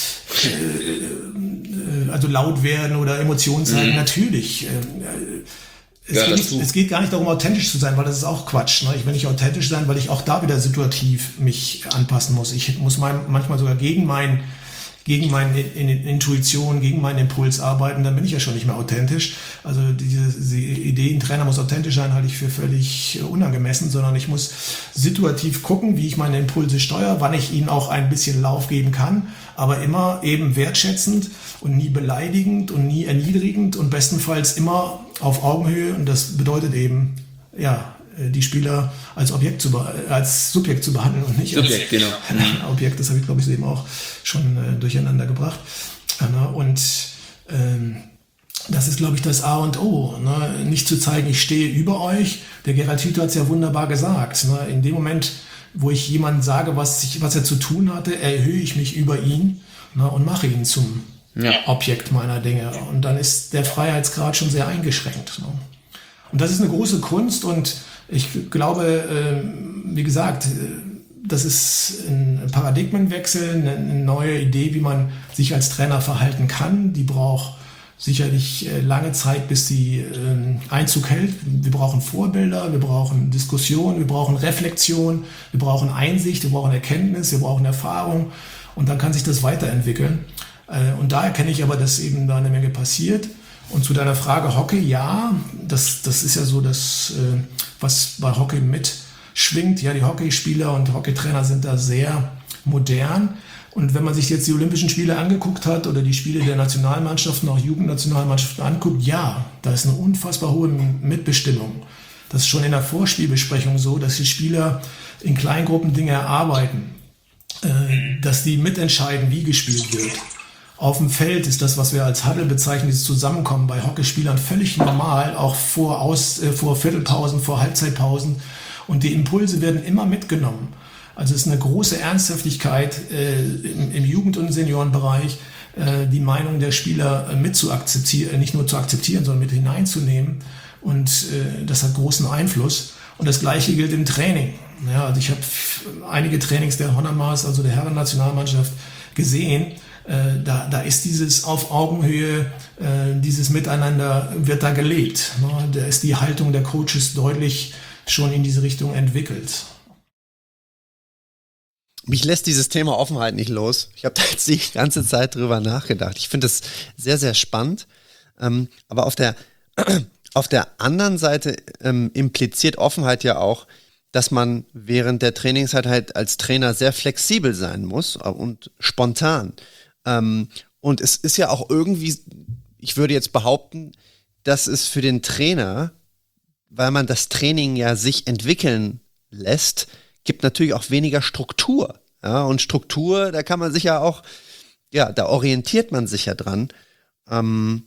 Speaker 3: also laut werden oder Emotionen zeigen, mhm. natürlich. Es, ja, geht nicht, es geht gar nicht darum, authentisch zu sein, weil das ist auch Quatsch. Ne? Ich will nicht authentisch sein, weil ich auch da wieder situativ mich anpassen muss. Ich muss mein, manchmal sogar gegen, mein, gegen meine Intuition, gegen meinen Impuls arbeiten, dann bin ich ja schon nicht mehr authentisch. Also diese, diese Idee, ein Trainer muss authentisch sein, halte ich für völlig unangemessen, sondern ich muss situativ gucken, wie ich meine Impulse steuere, wann ich ihnen auch ein bisschen Lauf geben kann, aber immer eben wertschätzend und nie beleidigend und nie erniedrigend und bestenfalls immer auf Augenhöhe. Und das bedeutet eben, ja, die Spieler als Objekt zu als Subjekt zu behandeln und nicht
Speaker 1: Subjekt,
Speaker 3: als
Speaker 1: genau.
Speaker 3: Objekt. Das habe ich, glaube ich, eben auch schon äh, durcheinander gebracht. Äh, und ähm, das ist, glaube ich, das A und O. Ne? Nicht zu zeigen, ich stehe über euch. Der Gerald Hüther hat es ja wunderbar gesagt. Ne? In dem Moment, wo ich jemandem sage, was, ich, was er zu tun hatte, erhöhe ich mich über ihn, ne? Und mache ihn zum ja. Objekt meiner Dinge. Und dann ist der Freiheitsgrad schon sehr eingeschränkt. Ne? Und das ist eine große Kunst. Und ich glaube, äh, wie gesagt, das ist ein Paradigmenwechsel, eine neue Idee, wie man sich als Trainer verhalten kann. Die braucht sicherlich lange Zeit, bis sie äh, Einzug hält. Wir brauchen Vorbilder, wir brauchen Diskussion, wir brauchen Reflexion, wir brauchen Einsicht, wir brauchen Erkenntnis, wir brauchen Erfahrung und dann kann sich das weiterentwickeln. Äh, und da erkenne ich aber, dass eben da eine Menge passiert. Und zu deiner Frage Hockey, ja, das, das ist ja so das, äh, was bei Hockey mitschwingt. Ja, die Hockeyspieler und Hockeytrainer sind da sehr modern. Und wenn man sich jetzt die Olympischen Spiele angeguckt hat oder die Spiele der Nationalmannschaften, auch Jugendnationalmannschaften anguckt, ja, da ist eine unfassbar hohe Mitbestimmung. Das ist schon in der Vorspielbesprechung so, dass die Spieler in Kleingruppen Dinge erarbeiten, äh, dass die mitentscheiden, wie gespielt wird. Auf dem Feld ist das, was wir als Huddle bezeichnen, dieses Zusammenkommen bei Hockeyspielern völlig normal, auch vor, Aus, äh, vor Viertelpausen, vor Halbzeitpausen. Und die Impulse werden immer mitgenommen. Also es ist eine große Ernsthaftigkeit äh, im, im Jugend- und Seniorenbereich, äh, die Meinung der Spieler äh, mit zu akzeptieren, nicht nur zu akzeptieren, sondern mit hineinzunehmen. Und äh, das hat großen Einfluss. Und das Gleiche gilt im Training. Ja, also ich habe einige Trainings der Honnermaß, also der Herren-Nationalmannschaft, gesehen. Äh, da, da ist dieses auf Augenhöhe, äh, dieses Miteinander wird da gelebt. Ne? Da ist die Haltung der Coaches deutlich schon in diese Richtung entwickelt.
Speaker 2: Mich lässt dieses Thema Offenheit nicht los. Ich habe da jetzt die ganze Zeit drüber nachgedacht. Ich finde es sehr, sehr spannend. Ähm, aber auf der, auf der anderen Seite ähm, impliziert Offenheit ja auch, dass man während der Trainingszeit halt als Trainer sehr flexibel sein muss und spontan. Ähm, und es ist ja auch irgendwie, ich würde jetzt behaupten, dass es für den Trainer, weil man das Training ja sich entwickeln lässt, gibt natürlich auch weniger Struktur. Ja, und Struktur, da kann man sich ja auch, ja, da orientiert man sich ja dran. Ähm,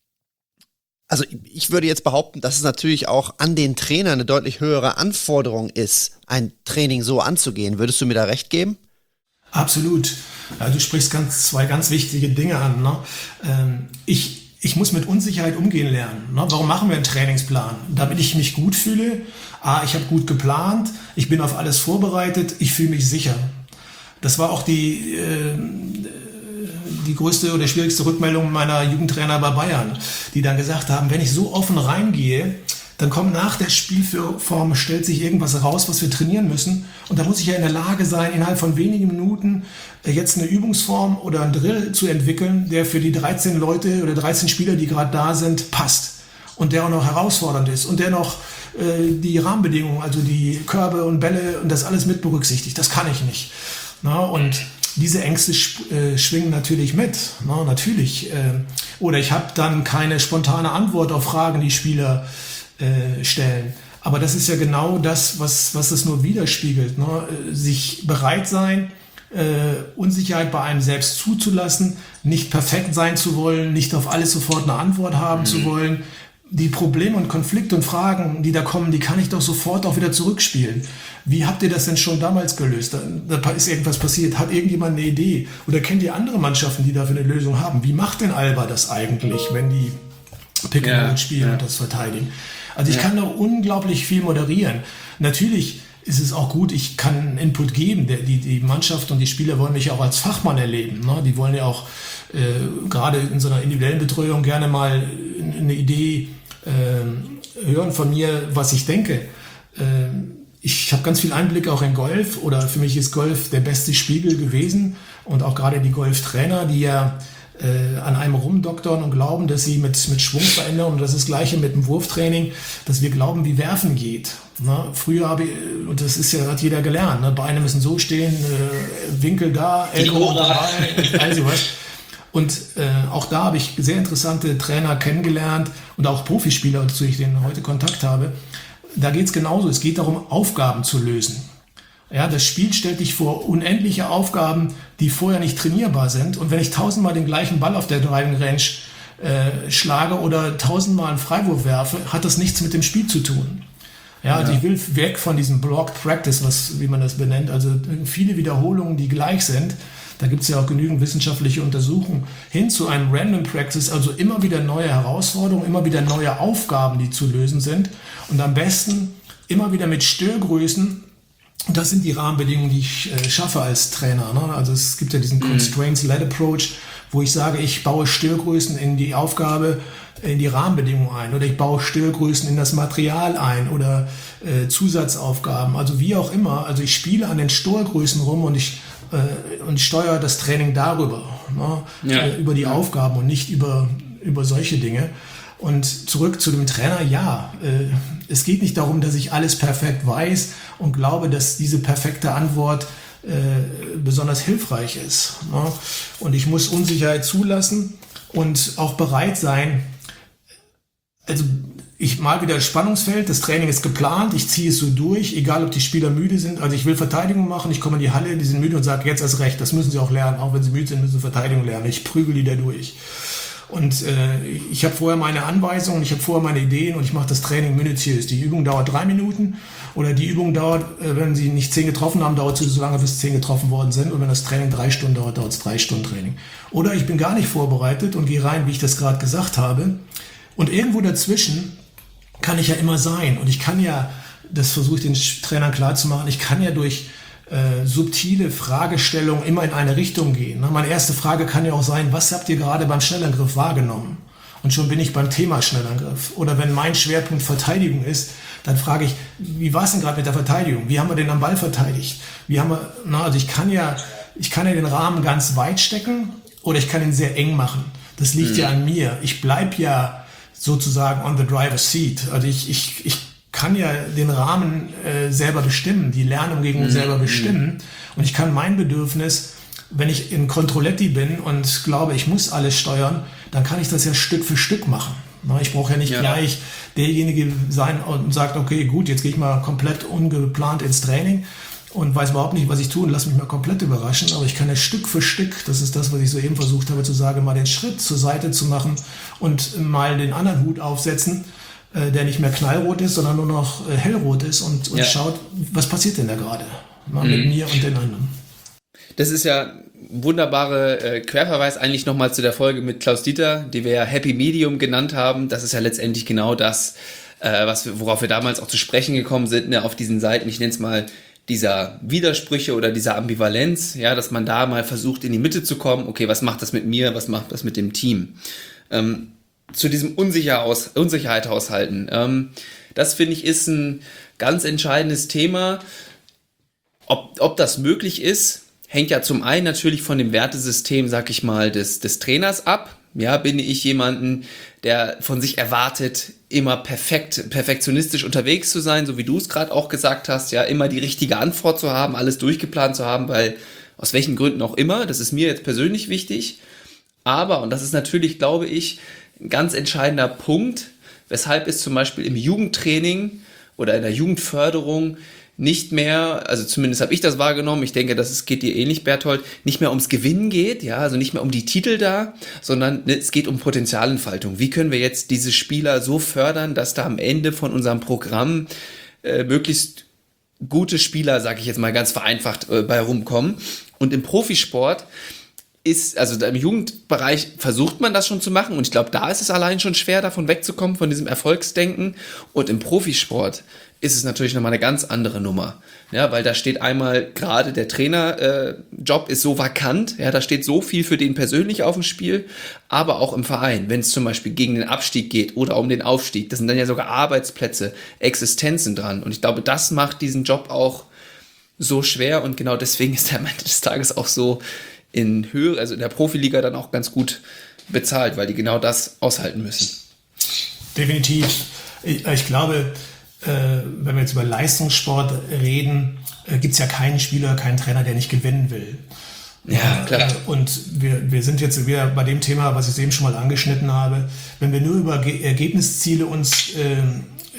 Speaker 2: also ich würde jetzt behaupten, dass es natürlich auch an den Trainer eine deutlich höhere Anforderung ist, ein Training so anzugehen. Würdest du mir da recht geben?
Speaker 3: Absolut. Ja, du sprichst ganz, zwei ganz wichtige Dinge an. Ne? Ähm, ich Ich muss mit Unsicherheit umgehen lernen. Ne? Warum machen wir einen Trainingsplan? Damit ich mich gut fühle. Ah, ich habe gut geplant. Ich bin auf alles vorbereitet. Ich fühle mich sicher. Das war auch die, äh, die größte oder schwierigste Rückmeldung meiner Jugendtrainer bei Bayern, die dann gesagt haben, wenn ich so offen reingehe, dann kommt nach der Spielform, stellt sich irgendwas raus, was wir trainieren müssen. Und da muss ich ja in der Lage sein, innerhalb von wenigen Minuten jetzt eine Übungsform oder einen Drill zu entwickeln, der für die dreizehn Leute oder dreizehn Spieler, die gerade da sind, passt. Und der auch noch herausfordernd ist. Und der noch äh, die Rahmenbedingungen, also die Körbe und Bälle und das alles mit berücksichtigt. Das kann ich nicht. Na, und diese Ängste sch- äh, schwingen natürlich mit. Na, natürlich. Äh, oder ich habe dann keine spontane Antwort auf Fragen, die Spieler äh, stellen. Aber das ist ja genau das, was, was es nur widerspiegelt. Ne? Sich bereit sein, äh, Unsicherheit bei einem selbst zuzulassen, nicht perfekt sein zu wollen, nicht auf alles sofort eine Antwort haben mhm. zu wollen. Die Probleme und Konflikte und Fragen, die da kommen, die kann ich doch sofort auch wieder zurückspielen. Wie habt ihr das denn schon damals gelöst? Da, da ist irgendwas passiert. Hat irgendjemand eine Idee? Oder kennt ihr andere Mannschaften, die dafür eine Lösung haben? Wie macht denn Alba das eigentlich, wenn die Pick and Roll spielen ja. und das verteidigen? Also ich ja. kann da unglaublich viel moderieren. Natürlich ist es auch gut, ich kann einen Input geben. Der, die, die Mannschaft und die Spieler wollen mich auch als Fachmann erleben. Ne? Die wollen ja auch äh, gerade in so einer individuellen Betreuung gerne mal eine Idee äh, hören von mir, was ich denke. Äh, ich habe ganz viel Einblick auch in Golf oder für mich ist Golf der beste Spiegel gewesen und auch gerade die Golftrainer, die ja äh, an einem rumdoktern und glauben, dass sie mit, mit Schwung verändern und das ist das Gleiche mit dem Wurftraining, dass wir glauben, wie Werfen geht. Ne? Früher habe ich, und das ist ja, hat jeder gelernt, ne? Beine müssen so stehen, äh, Winkel da, Ellbogen dabei, also was. Und äh, auch da habe ich sehr interessante Trainer kennengelernt und auch Profispieler, zu denen ich heute Kontakt habe, da geht es genauso. Es geht darum, Aufgaben zu lösen. Ja, das Spiel stellt dich vor unendliche Aufgaben, die vorher nicht trainierbar sind. Und wenn ich tausendmal den gleichen Ball auf der Driving Range äh, schlage oder tausendmal einen Freiwurf werfe, hat das nichts mit dem Spiel zu tun. Ja, also ja. ich will weg von diesem Blocked Practice, was, wie man das benennt, also viele Wiederholungen, die gleich sind. Da gibt es ja auch genügend wissenschaftliche Untersuchungen, hin zu einem Random Practice, also immer wieder neue Herausforderungen, immer wieder neue Aufgaben, die zu lösen sind. Und am besten immer wieder mit Störgrößen. Und das sind die Rahmenbedingungen, die ich äh, schaffe als Trainer. Ne? Also es gibt ja diesen mhm. Constraints-Led Approach, wo ich sage, ich baue Störgrößen in die Aufgabe, in die Rahmenbedingungen ein. Oder ich baue Störgrößen in das Material ein oder äh, Zusatzaufgaben. Also wie auch immer. Also ich spiele an den Störgrößen rum und ich, äh, und ich steuere das Training darüber. Ne? Ja. Äh, über die ja. Aufgaben und nicht über, über solche Dinge. Und zurück zu dem Trainer, ja, äh, es geht nicht darum, dass ich alles perfekt weiß und glaube, dass diese perfekte Antwort äh, besonders hilfreich ist. Ne? Und ich muss Unsicherheit zulassen und auch bereit sein, also ich mal wieder das Spannungsfeld, das Training ist geplant, ich ziehe es so durch, egal ob die Spieler müde sind, also ich will Verteidigung machen, ich komme in die Halle, die sind müde und sage, jetzt erst recht, das müssen sie auch lernen, auch wenn sie müde sind, müssen sie Verteidigung lernen, ich prügel die da durch. Und äh, ich habe vorher meine Anweisungen, ich habe vorher meine Ideen und ich mache das Training minutiös. Die Übung dauert drei Minuten oder die Übung dauert, äh, wenn sie nicht zehn getroffen haben, dauert sie so lange, bis zehn getroffen worden sind. Und wenn das Training drei Stunden dauert, dauert es drei Stunden Training. Oder ich bin gar nicht vorbereitet und gehe rein, wie ich das gerade gesagt habe. Und irgendwo dazwischen kann ich ja immer sein. Und ich kann ja, das versuche ich den Trainern klarzumachen, ich kann ja durch Äh, subtile Fragestellungen immer in eine Richtung gehen. Ne? Meine erste Frage kann ja auch sein, was habt ihr gerade beim Schnellangriff wahrgenommen? Und schon bin ich beim Thema Schnellangriff. Oder wenn mein Schwerpunkt Verteidigung ist, dann frage ich, wie war es denn gerade mit der Verteidigung? Wie haben wir den am Ball verteidigt? Wie haben wir, na, also ich kann ja, ich kann ja den Rahmen ganz weit stecken oder ich kann ihn sehr eng machen. Das liegt mhm. ja an mir. Ich bleib ja sozusagen on the driver's seat. Also ich, ich, ich kann ja den Rahmen äh, selber bestimmen, die Lernumgebung mhm. selber bestimmen. Und ich kann mein Bedürfnis, wenn ich in Controletti bin und glaube, ich muss alles steuern, dann kann ich das ja Stück für Stück machen. Ich brauche ja nicht ja. gleich derjenige sein und sagt, okay, gut, jetzt gehe ich mal komplett ungeplant ins Training und weiß überhaupt nicht, was ich tue und lass mich mal komplett überraschen. Aber ich kann ja Stück für Stück, das ist das, was ich soeben versucht habe zu sagen, mal den Schritt zur Seite zu machen und mal den anderen Hut aufsetzen, der nicht mehr knallrot ist, sondern nur noch hellrot ist und, und ja. schaut, was passiert denn da gerade mhm. mit mir und den anderen.
Speaker 1: Das ist ja ein wunderbarer äh, Querverweis eigentlich nochmal zu der Folge mit Klaus Dieter, die wir ja Happy Medium genannt haben. Das ist ja letztendlich genau das, äh, was wir, worauf wir damals auch zu sprechen gekommen sind, ne, auf diesen Seiten, ich nenne es mal dieser Widersprüche oder dieser Ambivalenz, ja, dass man da mal versucht, in die Mitte zu kommen. Okay, was macht das mit mir, was macht das mit dem Team? Ähm, zu diesem Unsicher aus, Unsicherheit aushalten. Ähm, das, finde ich, ist ein ganz entscheidendes Thema. Ob, ob das möglich ist, hängt ja zum einen natürlich von dem Wertesystem, sag ich mal, des, des Trainers ab. Ja, bin ich jemanden, der von sich erwartet, immer perfekt, perfektionistisch unterwegs zu sein, so wie du es gerade auch gesagt hast, ja, immer die richtige Antwort zu haben, alles durchgeplant zu haben, weil aus welchen Gründen auch immer, das ist mir jetzt persönlich wichtig. Aber, und das ist natürlich, glaube ich, ein ganz entscheidender Punkt, weshalb es zum Beispiel im Jugendtraining oder in der Jugendförderung nicht mehr, also zumindest habe ich das wahrgenommen, ich denke, das geht dir ähnlich, Berthold, nicht mehr ums Gewinnen geht, ja, also nicht mehr um die Titel da, sondern es geht um Potenzialentfaltung. Wie können wir jetzt diese Spieler so fördern, dass da am Ende von unserem Programm äh, möglichst gute Spieler, sage ich jetzt mal ganz vereinfacht, äh, bei rumkommen. Und im Profisport ist, also im Jugendbereich versucht man das schon zu machen und ich glaube, da ist es allein schon schwer, davon wegzukommen, von diesem Erfolgsdenken. Und im Profisport ist es natürlich nochmal eine ganz andere Nummer. Ja, weil da steht einmal gerade der Trainerjob äh, ist so vakant, ja, da steht so viel für den persönlich auf dem Spiel, aber auch im Verein, wenn es zum Beispiel gegen den Abstieg geht oder um den Aufstieg, das sind dann ja sogar Arbeitsplätze, Existenzen dran. Und ich glaube, das macht diesen Job auch so schwer und genau deswegen ist er am Ende des Tages auch so in Höhe, also in der Profiliga dann auch ganz gut bezahlt, weil die genau das aushalten müssen.
Speaker 3: Definitiv. Ich, ich glaube, äh, wenn wir jetzt über Leistungssport reden, äh, gibt es ja keinen Spieler, keinen Trainer, der nicht gewinnen will.
Speaker 1: Ja, klar.
Speaker 3: Äh, und wir, wir sind jetzt wieder bei dem Thema, was ich eben schon mal angeschnitten habe. Wenn wir nur über Ge- Ergebnisziele uns äh,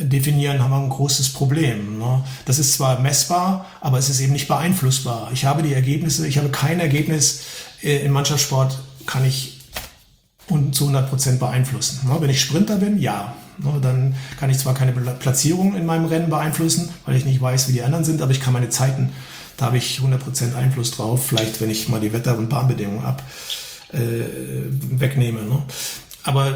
Speaker 3: definieren, haben wir ein großes Problem. Ne? Das ist zwar messbar, aber es ist eben nicht beeinflussbar. Ich habe die Ergebnisse, ich habe kein Ergebnis äh, im Mannschaftssport, kann ich zu hundert Prozent beeinflussen. Ne? Wenn ich Sprinter bin, ja. Ne? Dann kann ich zwar keine Platzierung in meinem Rennen beeinflussen, weil ich nicht weiß, wie die anderen sind, aber ich kann meine Zeiten, da habe ich hundert Prozent Einfluss drauf. Vielleicht, wenn ich mal die Wetter- und Bahnbedingungen ab, äh, wegnehme. Ne? Aber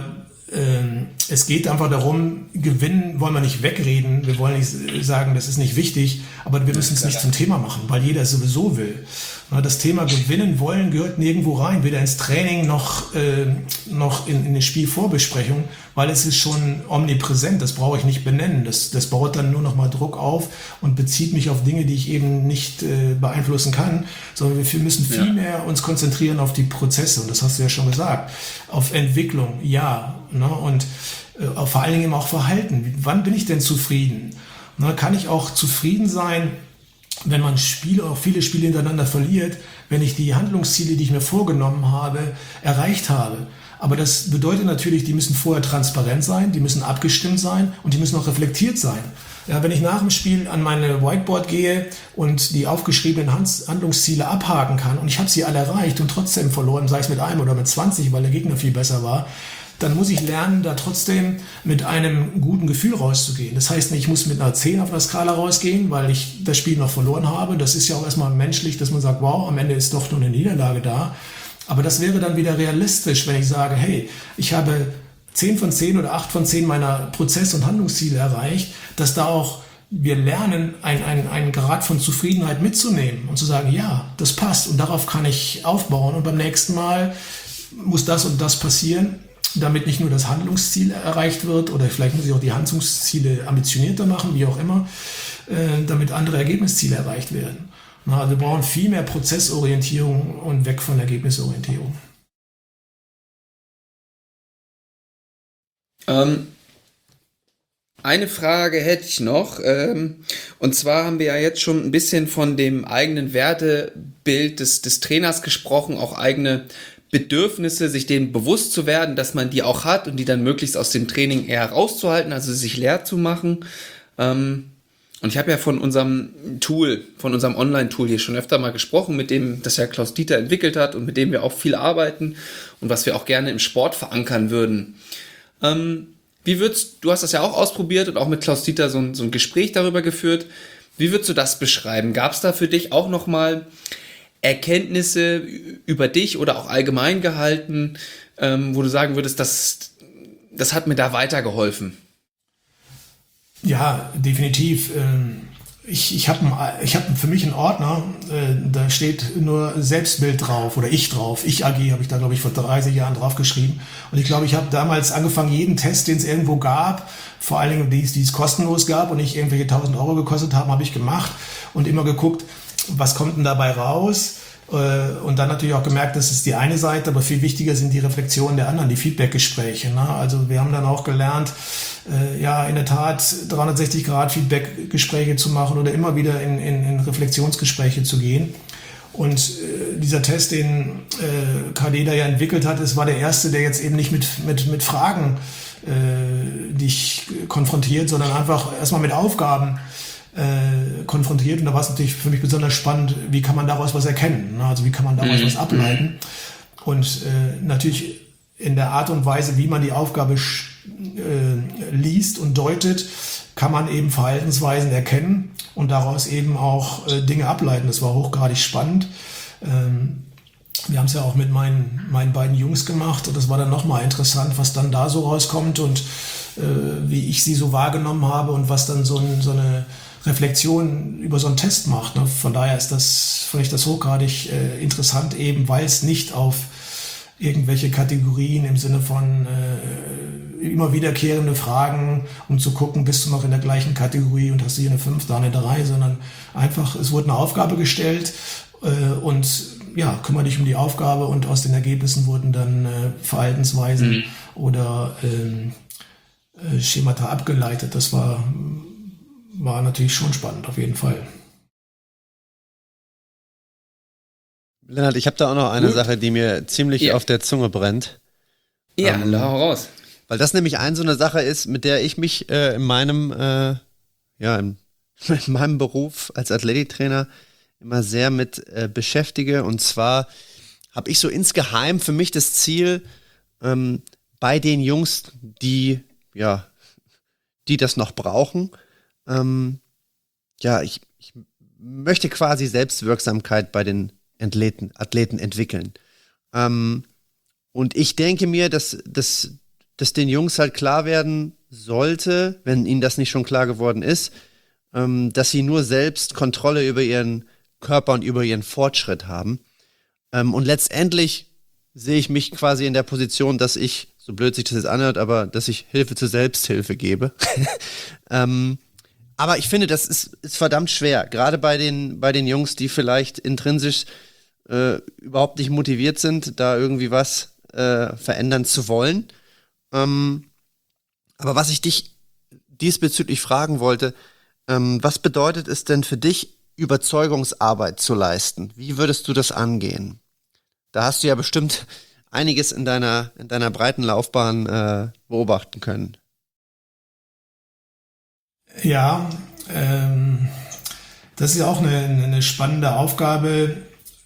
Speaker 3: es geht einfach darum, gewinnen wollen wir nicht wegreden, wir wollen nicht sagen, das ist nicht wichtig, aber wir müssen es nicht zum Thema machen, weil jeder es sowieso will. Das Thema gewinnen wollen gehört nirgendwo rein, weder ins Training noch, äh, noch in, in eine Spielvorbesprechung, weil es ist schon omnipräsent, das brauche ich nicht benennen. Das, das baut dann nur noch mal Druck auf und bezieht mich auf Dinge, die ich eben nicht äh, beeinflussen kann, sondern wir müssen viel ja. mehr uns konzentrieren auf die Prozesse, und das hast du ja schon gesagt, auf Entwicklung, ja, ne? Und äh, vor allen Dingen eben auch Verhalten. Wann bin ich denn zufrieden? Ne? Kann ich auch zufrieden sein, wenn man Spiele, auch viele Spiele hintereinander verliert, wenn ich die Handlungsziele, die ich mir vorgenommen habe, erreicht habe. Aber das bedeutet natürlich, die müssen vorher transparent sein, die müssen abgestimmt sein und die müssen auch reflektiert sein. Ja, wenn ich nach dem Spiel an meine Whiteboard gehe und die aufgeschriebenen Handlungsziele abhaken kann und ich habe sie alle erreicht und trotzdem verloren, sei es mit einem oder mit zwanzig, weil der Gegner viel besser war, dann muss ich lernen, da trotzdem mit einem guten Gefühl rauszugehen. Das heißt nicht, ich muss mit einer zehn auf der Skala rausgehen, weil ich das Spiel noch verloren habe. Das ist ja auch erstmal menschlich, dass man sagt, wow, am Ende ist doch nur eine Niederlage da. Aber das wäre dann wieder realistisch, wenn ich sage, hey, ich habe zehn von zehn oder acht von zehn meiner Prozess- und Handlungsziele erreicht, dass da auch wir lernen, einen, einen, einen Grad von Zufriedenheit mitzunehmen und zu sagen, ja, das passt und darauf kann ich aufbauen und beim nächsten Mal muss das und das passieren, damit nicht nur das Handlungsziel erreicht wird oder vielleicht muss ich auch die Handlungsziele ambitionierter machen, wie auch immer, äh, damit andere Ergebnisziele erreicht werden. Na, also wir brauchen viel mehr Prozessorientierung und weg von Ergebnisorientierung.
Speaker 1: Ähm, eine Frage hätte ich noch, ähm, und zwar haben wir ja jetzt schon ein bisschen von dem eigenen Wertebild des, des Trainers gesprochen, auch eigene Bedürfnisse, sich denen bewusst zu werden, dass man die auch hat und die dann möglichst aus dem Training eher rauszuhalten, also sich leer zu machen. Ähm, und ich habe ja von unserem Tool, von unserem Online-Tool hier schon öfter mal gesprochen, mit dem das ja Klaus Dieter entwickelt hat und mit dem wir auch viel arbeiten und was wir auch gerne im Sport verankern würden. Ähm, wie würdest, du hast das ja auch ausprobiert und auch mit Klaus Dieter so ein, so ein Gespräch darüber geführt. Wie würdest du das beschreiben? Gab es da für dich auch nochmal Erkenntnisse über dich oder auch allgemein gehalten, ähm, wo du sagen würdest, das, das hat mir da weitergeholfen?
Speaker 3: Ja, definitiv. Ich, ich habe ich hab für mich einen Ordner, da steht nur Selbstbild drauf oder ich drauf. Ich A G habe ich da, glaube ich, vor dreißig Jahren drauf geschrieben. Und ich glaube, ich habe damals angefangen, jeden Test, den es irgendwo gab, vor allen Dingen die es, die es kostenlos gab und nicht irgendwelche tausend Euro gekostet haben, habe ich gemacht und immer geguckt, was kommt denn dabei raus? Und dann natürlich auch gemerkt, das ist die eine Seite, aber viel wichtiger sind die Reflexionen der anderen, die Feedback-Gespräche. Ne? Also wir haben dann auch gelernt, äh, ja, in der Tat dreihundertsechzig Grad Feedback-Gespräche zu machen oder immer wieder in, in, in Reflexionsgespräche zu gehen. Und äh, dieser Test, den äh, K D da ja entwickelt hat, es war der erste, der jetzt eben nicht mit, mit, mit Fragen äh, dich konfrontiert, sondern einfach erstmal mit Aufgaben Äh, konfrontiert. Und da war es natürlich für mich besonders spannend, wie kann man daraus was erkennen, ne? Also wie kann man daraus mhm. was ableiten. Und äh, natürlich in der Art und Weise, wie man die Aufgabe äh, liest und deutet, kann man eben Verhaltensweisen erkennen und daraus eben auch äh, Dinge ableiten. Das war hochgradig spannend. Ähm, wir haben es ja auch mit meinen, meinen beiden Jungs gemacht und das war dann nochmal interessant, was dann da so rauskommt und äh, wie ich sie so wahrgenommen habe und was dann so, ein, so eine Reflexion über so einen Test macht. Ne? Von daher ist das, finde ich das hochgradig äh, interessant, eben weil es nicht auf irgendwelche Kategorien im Sinne von äh, immer wiederkehrende Fragen, um zu gucken, bist du noch in der gleichen Kategorie und hast du hier eine fünf, da eine drei, sondern einfach, es wurde eine Aufgabe gestellt äh, und ja, kümmere dich um die Aufgabe und aus den Ergebnissen wurden dann äh, Verhaltensweisen mhm. oder ähm, äh, Schemata abgeleitet. Das war War natürlich schon spannend, auf jeden Fall.
Speaker 2: Lennart, ich habe da auch noch eine
Speaker 1: Gut.
Speaker 2: Sache, die mir ziemlich
Speaker 1: ja.
Speaker 2: auf der Zunge brennt.
Speaker 1: Ja,
Speaker 2: ähm,
Speaker 1: hau raus.
Speaker 2: Weil das nämlich ein so eine Sache ist, mit der ich mich äh, in meinem, äh, ja, in, in meinem Beruf als Athletiktrainer immer sehr mit äh, beschäftige. Und zwar habe ich so insgeheim für mich das Ziel, ähm, bei den Jungs, die, ja, die das noch brauchen, ähm, ja, ich, ich möchte quasi Selbstwirksamkeit bei den Athleten, Athleten entwickeln. Ähm, und ich denke mir, dass, dass, dass den Jungs halt klar werden sollte, wenn ihnen das nicht schon klar geworden ist, ähm, dass sie nur selbst Kontrolle über ihren Körper und über ihren Fortschritt haben. Ähm, und letztendlich sehe ich mich quasi in der Position, dass ich, so blöd sich das jetzt anhört, aber dass ich Hilfe zur Selbsthilfe gebe. ähm, aber ich finde, das ist, ist verdammt schwer, gerade bei den, bei den Jungs, die vielleicht intrinsisch äh, überhaupt nicht motiviert sind, da irgendwie was äh, verändern zu wollen. Ähm, aber was ich dich diesbezüglich fragen wollte, ähm, was bedeutet es denn für dich, Überzeugungsarbeit zu leisten? Wie würdest du das angehen? Da hast du ja bestimmt einiges in deiner, in deiner breiten Laufbahn äh, beobachten können.
Speaker 3: Ja, ähm, das ist ja auch eine, eine spannende Aufgabe.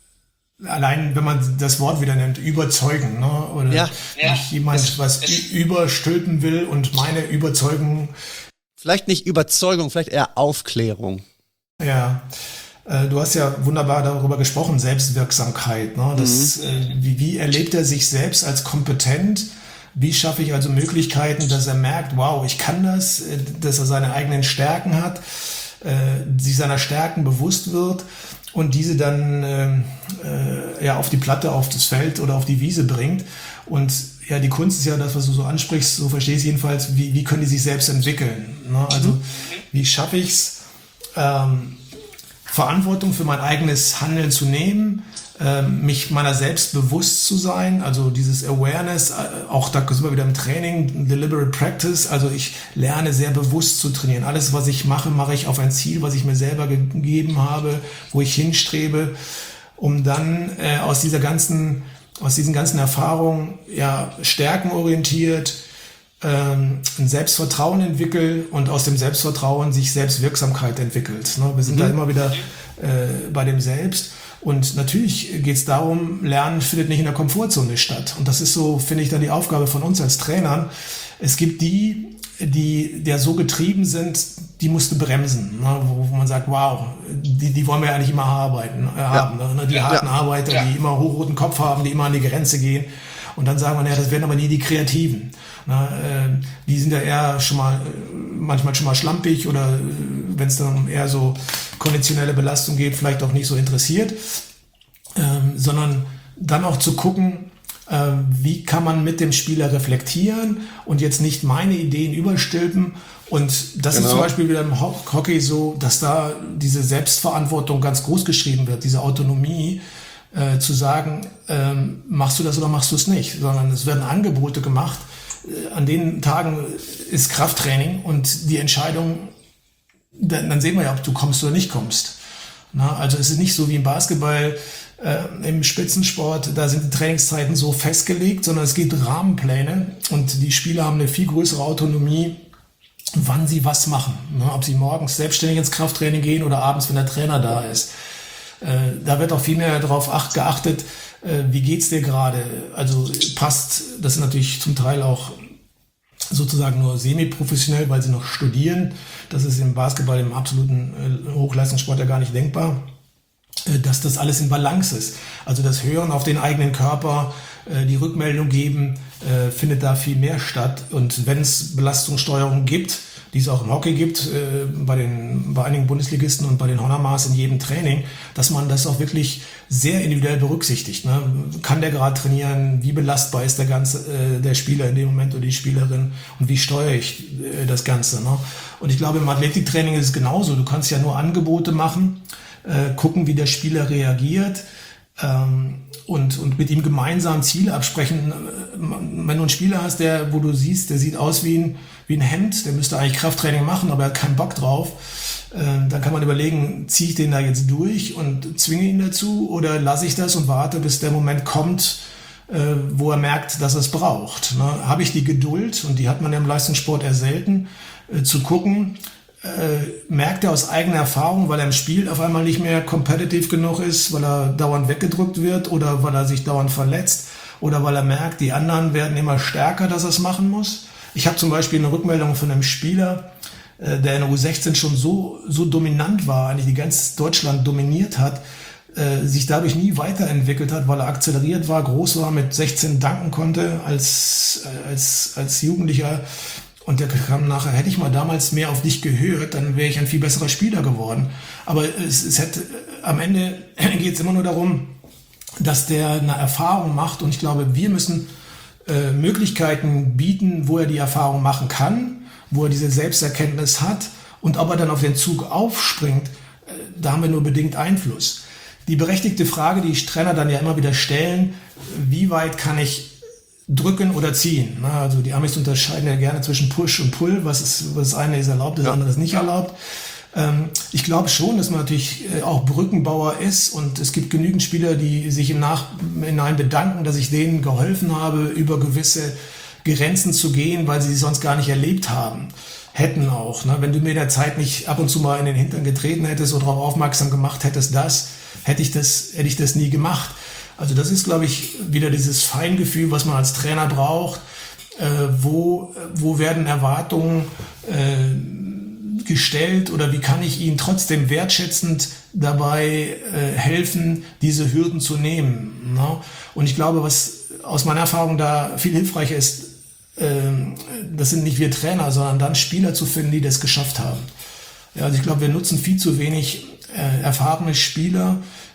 Speaker 3: Allein, wenn man das Wort wieder nennt, überzeugen, ne? Oder
Speaker 2: ja,
Speaker 3: ja, nicht jemand es, was es, überstülpen will und meine Überzeugung.
Speaker 2: Vielleicht nicht Überzeugung, vielleicht eher Aufklärung.
Speaker 3: Ja, äh, du hast ja wunderbar darüber gesprochen, Selbstwirksamkeit. Ne? Das, mhm. äh, wie, wie erlebt er sich selbst als kompetent? Wie schaffe ich also Möglichkeiten, dass er merkt, wow, ich kann das, äh, dass er seine eigenen Stärken hat, äh, sich seiner Stärken bewusst wird und diese dann äh, äh, ja auf die Platte, auf das Feld oder auf die Wiese bringt. Und ja, die Kunst ist ja das, was du so ansprichst, so verstehe ich es jedenfalls, wie, wie können die sich selbst entwickeln? Ne? Also mhm. wie schaffe ich es, ähm, Verantwortung für mein eigenes Handeln zu nehmen, ähm, mich meiner selbst bewusst zu sein, also dieses Awareness, äh, auch da sind wir wieder im Training, Deliberate Practice, also ich lerne sehr bewusst zu trainieren. Alles, was ich mache, mache ich auf ein Ziel, was ich mir selber gegeben habe, wo ich hinstrebe, um dann äh, aus dieser ganzen, aus diesen ganzen Erfahrungen, ja, stärkenorientiert, ähm, ein Selbstvertrauen entwickelt und aus dem Selbstvertrauen sich Selbstwirksamkeit entwickelt. Ne? Wir sind mhm. da immer wieder äh, bei dem Selbst. Und natürlich geht es darum, Lernen findet nicht in der Komfortzone statt. Und das ist so, finde ich, dann die Aufgabe von uns als Trainern. Es gibt die, die der so getrieben sind, die musst du bremsen, ne? wo, wo man sagt, wow, die, die wollen wir eigentlich immer arbeiten, äh, ja. haben. Ne? Die ja, harten ja. Arbeiter, ja. die immer hochroten Kopf haben, die immer an die Grenze gehen. Und dann sagen wir, naja, das werden aber nie die Kreativen. Na, äh, die sind ja eher schon mal, manchmal schon mal schlampig oder äh, wenn es dann eher so konditionelle Belastung geht, vielleicht auch nicht so interessiert, ähm, sondern dann auch zu gucken, äh, wie kann man mit dem Spieler reflektieren und jetzt nicht meine Ideen überstülpen. Und das genau. ist zum Beispiel wieder im Hockey so, dass da diese Selbstverantwortung ganz groß geschrieben wird, diese Autonomie, Äh, zu sagen, ähm, machst du das oder machst du es nicht, sondern es werden Angebote gemacht. Äh, an den Tagen ist Krafttraining und die Entscheidung, dann, dann sehen wir ja, ob du kommst oder nicht kommst. Na, also es ist nicht so wie im Basketball, äh, im Spitzensport, da sind die Trainingszeiten so festgelegt, sondern es gibt Rahmenpläne und die Spieler haben eine viel größere Autonomie, wann sie was machen. Na, ob sie morgens selbstständig ins Krafttraining gehen oder abends, wenn der Trainer da ist. Äh, da wird auch viel mehr darauf ach, geachtet, äh, wie geht's dir gerade? Also passt, das ist natürlich zum Teil auch sozusagen nur semi-professionell, weil sie noch studieren. Das ist im Basketball, im absoluten äh, Hochleistungssport ja gar nicht denkbar, äh, dass das alles in Balance ist. Also das Hören auf den eigenen Körper, äh, die Rückmeldung geben, äh, findet da viel mehr statt. Und wenn es Belastungssteuerung gibt, die es auch im Hockey gibt, äh, bei, den, bei einigen Bundesligisten und bei den Honormars in jedem Training, dass man das auch wirklich sehr individuell berücksichtigt. Ne? Kann der gerade trainieren? Wie belastbar ist der ganze äh, der Spieler in dem Moment oder die Spielerin? Und wie steuere ich äh, das Ganze? Ne? Und ich glaube, im Athletiktraining ist es genauso. Du kannst ja nur Angebote machen, äh, gucken, wie der Spieler reagiert, ähm, und, und mit ihm gemeinsam Ziele absprechen. Wenn du einen Spieler hast, der, wo du siehst, der sieht aus wie ein, wie ein Hemd, der müsste eigentlich Krafttraining machen, aber er hat keinen Bock drauf, äh, dann kann man überlegen, ziehe ich den da jetzt durch und zwinge ihn dazu oder lasse ich das und warte, bis der Moment kommt, äh, wo er merkt, dass er es braucht. Ne? Habe ich die Geduld, und die hat man ja im Leistungssport eher selten, äh, zu gucken, äh, merkt er aus eigener Erfahrung, weil er im Spiel auf einmal nicht mehr competitive genug ist, weil er dauernd weggedrückt wird oder weil er sich dauernd verletzt oder weil er merkt, die anderen werden immer stärker, dass er es machen muss. Ich habe zum Beispiel eine Rückmeldung von einem Spieler, äh, der in der U sechzehn schon so, so dominant war, eigentlich die ganz Deutschland dominiert hat, äh, sich dadurch nie weiterentwickelt hat, weil er akzeleriert war, groß war, mit sechzehn danken konnte als, äh, als, als Jugendlicher. Und der kam nachher, hätte ich mal damals mehr auf dich gehört, dann wäre ich ein viel besserer Spieler geworden. Aber es, es hätte, am Ende geht es immer nur darum, dass der eine Erfahrung macht. Und ich glaube, wir müssen äh, Möglichkeiten bieten, wo er die Erfahrung machen kann, wo er diese Selbsterkenntnis hat. Und ob er dann auf den Zug aufspringt, äh, da haben wir nur bedingt Einfluss. Die berechtigte Frage, die Trainer dann ja immer wieder stellen, wie weit kann ich drücken oder ziehen. Also die Amis unterscheiden ja gerne zwischen Push und Pull. Was ist, was eine ist erlaubt, das andere ist nicht erlaubt. Ich glaube schon, dass man natürlich auch Brückenbauer ist, und es gibt genügend Spieler, die sich im Nachhinein bedanken, dass ich denen geholfen habe, über gewisse Grenzen zu gehen, weil sie sie sonst gar nicht erlebt haben. Hätten auch. Wenn du mir in der Zeit nicht ab und zu mal in den Hintern getreten hättest oder darauf aufmerksam gemacht hättest, das, hätte ich das, hätte ich das nie gemacht. Also das ist, glaube ich, wieder dieses Feingefühl, was man als Trainer braucht. Äh, wo, wo werden Erwartungen äh, gestellt, oder wie kann ich ihnen trotzdem wertschätzend dabei äh, helfen, diese Hürden zu nehmen. Ne? Und ich glaube, was aus meiner Erfahrung da viel hilfreicher ist, äh, das sind nicht wir Trainer, sondern dann Spieler zu finden, die das geschafft haben. Ja, also ich glaube, wir nutzen viel zu wenig äh, erfahrene Spieler,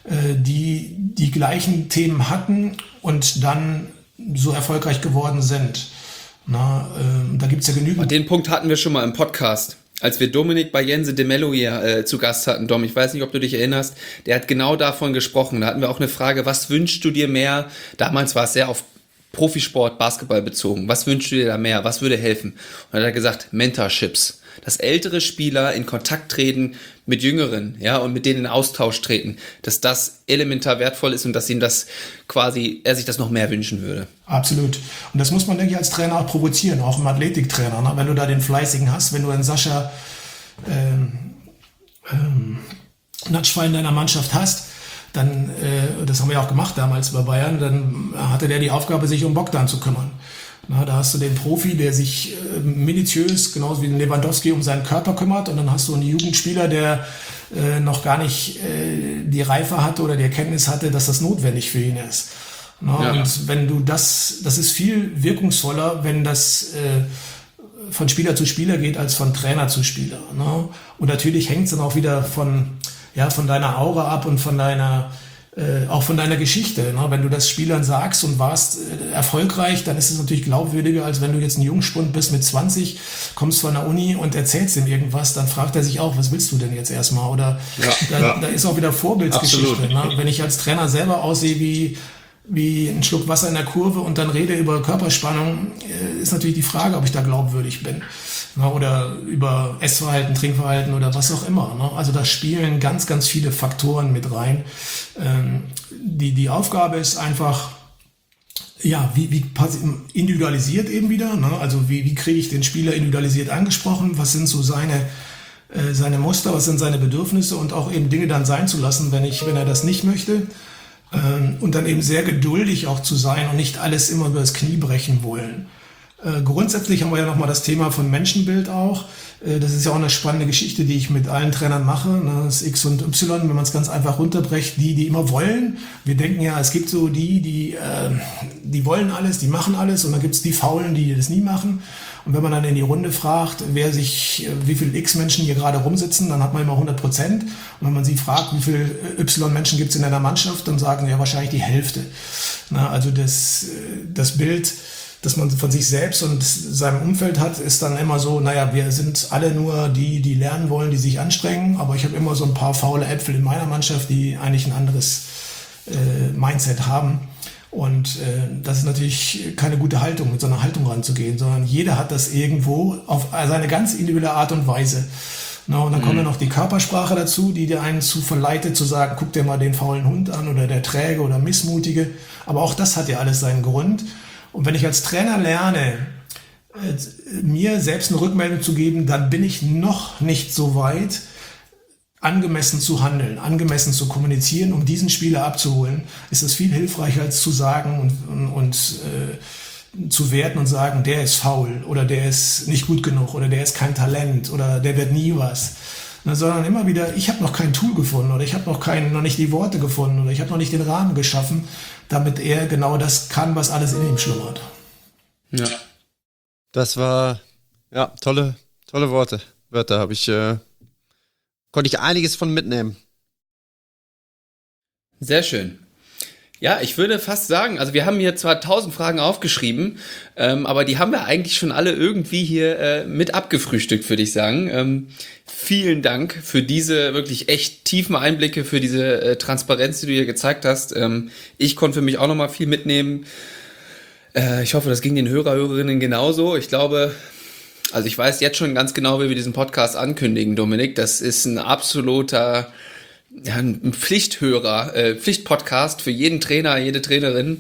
Speaker 3: die die gleichen Themen hatten und dann so erfolgreich geworden sind. Na, äh, da gibt's ja genügend.
Speaker 1: Und den Punkt hatten wir schon mal im Podcast, als wir Dominik bei Jense de Mello hier äh, zu Gast hatten. Dom, ich weiß nicht, ob du dich erinnerst, der hat genau davon gesprochen. Da hatten wir auch eine Frage, was wünschst du dir mehr? Damals war es sehr auf Profisport, Basketball bezogen. Was wünschst du dir da mehr? Was würde helfen? Und dann hat er gesagt, Mentorships. Dass ältere Spieler in Kontakt treten mit Jüngeren, ja, und mit denen in Austausch treten, dass das elementar wertvoll ist und dass ihm das quasi, er sich das noch mehr wünschen würde.
Speaker 3: Absolut. Und das muss man, denke ich, als Trainer auch provozieren, auch im Athletiktrainer. Ne? Wenn du da den Fleißigen hast, wenn du einen Sascha ähm, ähm, Natschwein in deiner Mannschaft hast, dann, äh, das haben wir ja auch gemacht damals bei Bayern, dann hatte der die Aufgabe, sich um Bogdan zu kümmern. Na, da hast du den Profi, der sich äh, minutiös, genauso wie Lewandowski, um seinen Körper kümmert, und dann hast du einen Jugendspieler, der äh, noch gar nicht äh, die Reife hatte oder die Erkenntnis hatte, dass das notwendig für ihn ist. Na, ja. Und wenn du das, das ist viel wirkungsvoller, wenn das äh, von Spieler zu Spieler geht, als von Trainer zu Spieler. Ne? Und natürlich hängt es dann auch wieder von, ja, von deiner Aura ab und von deiner Äh, auch von deiner Geschichte. Ne? Wenn du das Spielern sagst und warst äh, erfolgreich, dann ist es natürlich glaubwürdiger, als wenn du jetzt ein Jungspund bist mit zwanzig, kommst von der Uni und erzählst ihm irgendwas, dann fragt er sich auch, was willst du denn jetzt erstmal? Oder ja, da, ja. da ist auch wieder Vorbildsgeschichte. Ne? Wenn ich als Trainer selber aussehe wie, wie ein Schluck Wasser in der Kurve und dann rede über Körperspannung, äh, ist natürlich die Frage, ob ich da glaubwürdig bin. Na, oder über Essverhalten, Trinkverhalten oder was auch immer. Ne? Also da spielen ganz, ganz viele Faktoren mit rein. Ähm, die, die Aufgabe ist einfach, ja, wie, wie individualisiert eben wieder. Ne? Also wie, wie kriege ich den Spieler individualisiert angesprochen? Was sind so seine, äh, seine Muster? Was sind seine Bedürfnisse? Und auch eben Dinge dann sein zu lassen, wenn ich, wenn er das nicht möchte. Ähm, und dann eben sehr geduldig auch zu sein und nicht alles immer über das Knie brechen wollen. Grundsätzlich haben wir ja nochmal das Thema von Menschenbild auch. Das ist ja auch eine spannende Geschichte, die ich mit allen Trainern mache. Das X und Y, wenn man es ganz einfach runterbrecht, die, die immer wollen. Wir denken ja, es gibt so die, die, die wollen alles, die machen alles, und dann gibt es die Faulen, die das nie machen. Und wenn man dann in die Runde fragt, wer sich, wie viele X-Menschen hier gerade rumsitzen, dann hat man immer hundert Prozent. Und wenn man sie fragt, wie viele Y-Menschen gibt es in einer Mannschaft, dann sagen ja wahrscheinlich die Hälfte. Na, also das, das Bild, das man von sich selbst und seinem Umfeld hat, ist dann immer so, naja, wir sind alle nur die, die lernen wollen, die sich anstrengen, aber ich habe immer so ein paar faule Äpfel in meiner Mannschaft, die eigentlich ein anderes äh, Mindset haben. Und äh, das ist natürlich keine gute Haltung, mit so einer Haltung ranzugehen, sondern jeder hat das irgendwo auf seine ganz individuelle Art und Weise. Na, und dann kommt ja noch die Körpersprache dazu, die dir einen zu verleitet, zu sagen, guck dir mal den faulen Hund an oder der Träge oder Missmutige. Aber auch das hat ja alles seinen Grund. Und wenn ich als Trainer lerne, äh, mir selbst eine Rückmeldung zu geben, dann bin ich noch nicht so weit, angemessen zu handeln, angemessen zu kommunizieren, um diesen Spieler abzuholen, ist es viel hilfreicher als zu sagen und, und, und äh, zu werten und sagen, der ist faul oder der ist nicht gut genug oder der ist kein Talent oder der wird nie was. Na, sondern immer wieder, ich habe noch kein Tool gefunden oder ich habe noch, kein, noch nicht die Worte gefunden oder ich habe noch nicht den Rahmen geschaffen, damit er genau das kann, was alles in ihm schlummert.
Speaker 2: Ja. Das war, ja, tolle, tolle Worte. Wörter habe ich... Äh Konnte ich einiges von mitnehmen.
Speaker 1: Sehr schön. Ja, ich würde fast sagen, also wir haben hier zwar tausend Fragen aufgeschrieben, ähm, aber die haben wir eigentlich schon alle irgendwie hier äh, mit abgefrühstückt, würde ich sagen. Ähm, vielen Dank für diese wirklich echt tiefen Einblicke, für diese äh, Transparenz, die du hier gezeigt hast. Ähm, ich konnte für mich auch nochmal viel mitnehmen. Äh, ich hoffe, das ging den Hörer, Hörerinnen genauso. Ich glaube... Also ich weiß jetzt schon ganz genau, wie wir diesen Podcast ankündigen, Dominik. Das ist ein absoluter ja, ein Pflichthörer, äh, Pflichtpodcast für jeden Trainer, jede Trainerin,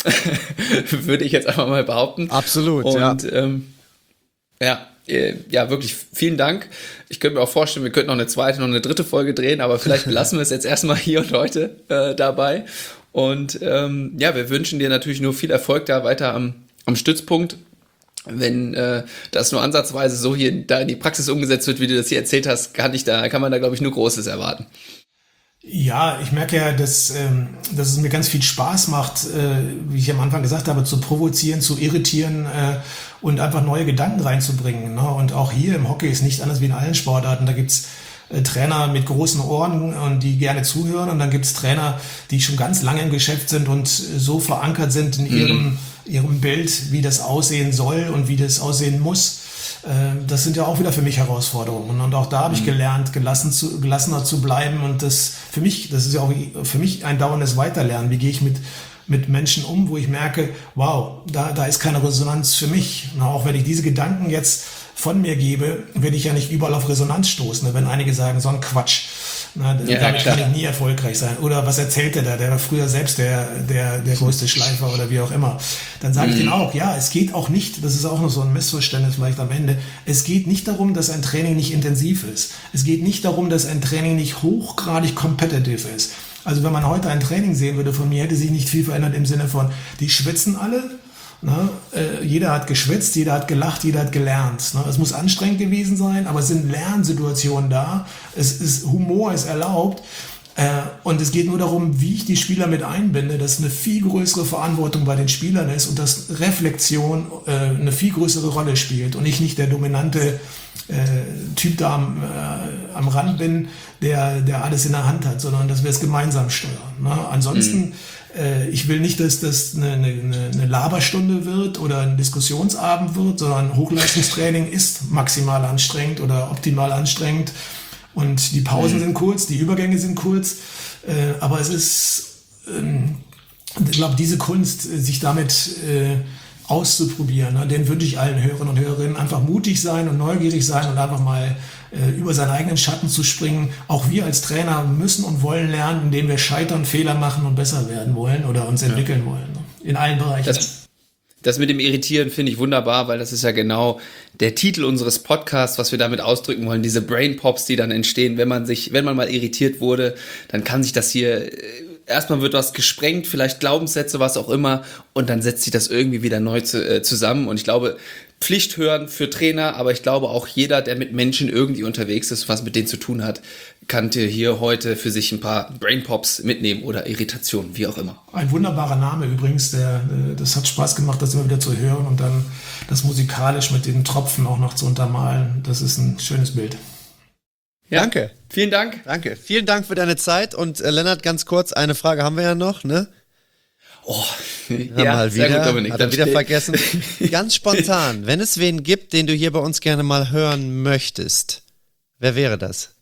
Speaker 1: würde ich jetzt einfach mal behaupten.
Speaker 2: Absolut,
Speaker 1: Und,
Speaker 2: ja.
Speaker 1: Ähm, ja, äh, ja, wirklich vielen Dank. Ich könnte mir auch vorstellen, wir könnten noch eine zweite, noch eine dritte Folge drehen, aber vielleicht belassen wir es jetzt erstmal hier und heute äh, dabei. Und ähm, ja, wir wünschen dir natürlich nur viel Erfolg da weiter am, am Stützpunkt. Wenn äh, das nur ansatzweise so hier da in die Praxis umgesetzt wird, wie du das hier erzählt hast, kann ich da, kann man da, glaube ich, nur Großes erwarten.
Speaker 3: Ja, ich merke ja, dass, ähm, dass es mir ganz viel Spaß macht, äh, wie ich am Anfang gesagt habe, zu provozieren, zu irritieren äh, und einfach neue Gedanken reinzubringen. Ne? Und auch hier im Hockey ist nicht anders wie in allen Sportarten. Da gibt's äh, Trainer mit großen Ohren und die gerne zuhören. Und dann gibt's Trainer, die schon ganz lange im Geschäft sind und äh, so verankert sind in ihrem mhm. ihrem Bild, wie das aussehen soll und wie das aussehen muss. Das sind ja auch wieder für mich Herausforderungen. Und auch da habe ich gelernt, gelassen zu, gelassener zu bleiben. Und das für mich, das ist ja auch für mich ein dauerndes Weiterlernen. Wie gehe ich mit, mit Menschen um, wo ich merke, wow, da, da ist keine Resonanz für mich. Und auch wenn ich diese Gedanken jetzt von mir gebe, werde ich ja nicht überall auf Resonanz stoßen. Wenn einige sagen, so ein Quatsch. Na, ja, damit klar. kann ich nie erfolgreich sein. Oder was erzählt der da? Der war früher selbst der, der, der größte Schleifer oder wie auch immer. Dann sage mhm. ich denen auch, ja, es geht auch nicht, das ist auch noch so ein Missverständnis vielleicht am Ende, es geht nicht darum, dass ein Training nicht intensiv ist. Es geht nicht darum, dass ein Training nicht hochgradig competitive ist. Also wenn man heute ein Training sehen würde von mir, hätte sich nicht viel verändert im Sinne von, die schwitzen alle. Na, äh, jeder hat geschwitzt, jeder hat gelacht, jeder hat gelernt. Na, es muss anstrengend gewesen sein, aber es sind Lernsituationen da. Es ist, Humor ist erlaubt. Äh, und es geht nur darum, wie ich die Spieler mit einbinde, dass eine viel größere Verantwortung bei den Spielern ist und dass Reflexion äh, eine viel größere Rolle spielt und ich nicht der dominante äh, Typ da am, äh, am Rand bin, der, der alles in der Hand hat, sondern dass wir es gemeinsam steuern. Na, ansonsten mhm. Ich will nicht, dass das eine, eine, eine Laberstunde wird oder ein Diskussionsabend wird, sondern Hochleistungstraining ist maximal anstrengend oder optimal anstrengend. Und die Pausen mhm. sind kurz, die Übergänge sind kurz. Aber es ist, ich glaube, diese Kunst, sich damit auszuprobieren, den wünsche ich allen Hörern und Hörerinnen, einfach mutig sein und neugierig sein und einfach mal über seinen eigenen Schatten zu springen. Auch wir als Trainer müssen und wollen lernen, indem wir scheitern, Fehler machen und besser werden wollen oder uns entwickeln ja. wollen. In allen Bereichen.
Speaker 1: Das, das mit dem Irritieren finde ich wunderbar, weil das ist ja genau der Titel unseres Podcasts, was wir damit ausdrücken wollen. Diese Brain Pops, die dann entstehen, wenn man sich, wenn man mal irritiert wurde, dann kann sich das hier, erstmal wird was gesprengt, vielleicht Glaubenssätze, was auch immer, und dann setzt sich das irgendwie wieder neu zu, äh, zusammen. Und ich glaube, Pflicht hören für Trainer, aber ich glaube auch jeder, der mit Menschen irgendwie unterwegs ist, was mit denen zu tun hat, kann hier heute für sich ein paar Brainpops mitnehmen oder Irritationen, wie auch immer.
Speaker 3: Ein wunderbarer Name übrigens, der, das hat Spaß gemacht, das immer wieder zu hören und dann das musikalisch mit den Tropfen auch noch zu untermalen. Das ist ein schönes Bild.
Speaker 2: Ja, danke.
Speaker 1: Vielen Dank.
Speaker 2: Danke. Vielen Dank für deine Zeit und äh, Lennart, ganz kurz, eine Frage haben wir ja noch, ne?
Speaker 1: Oh,
Speaker 2: haben ja, halt wieder, sehr gut, Dominik. Hat er wieder vergessen. Ganz spontan, wenn es wen gibt, den du hier bei uns gerne mal hören möchtest, wer wäre das?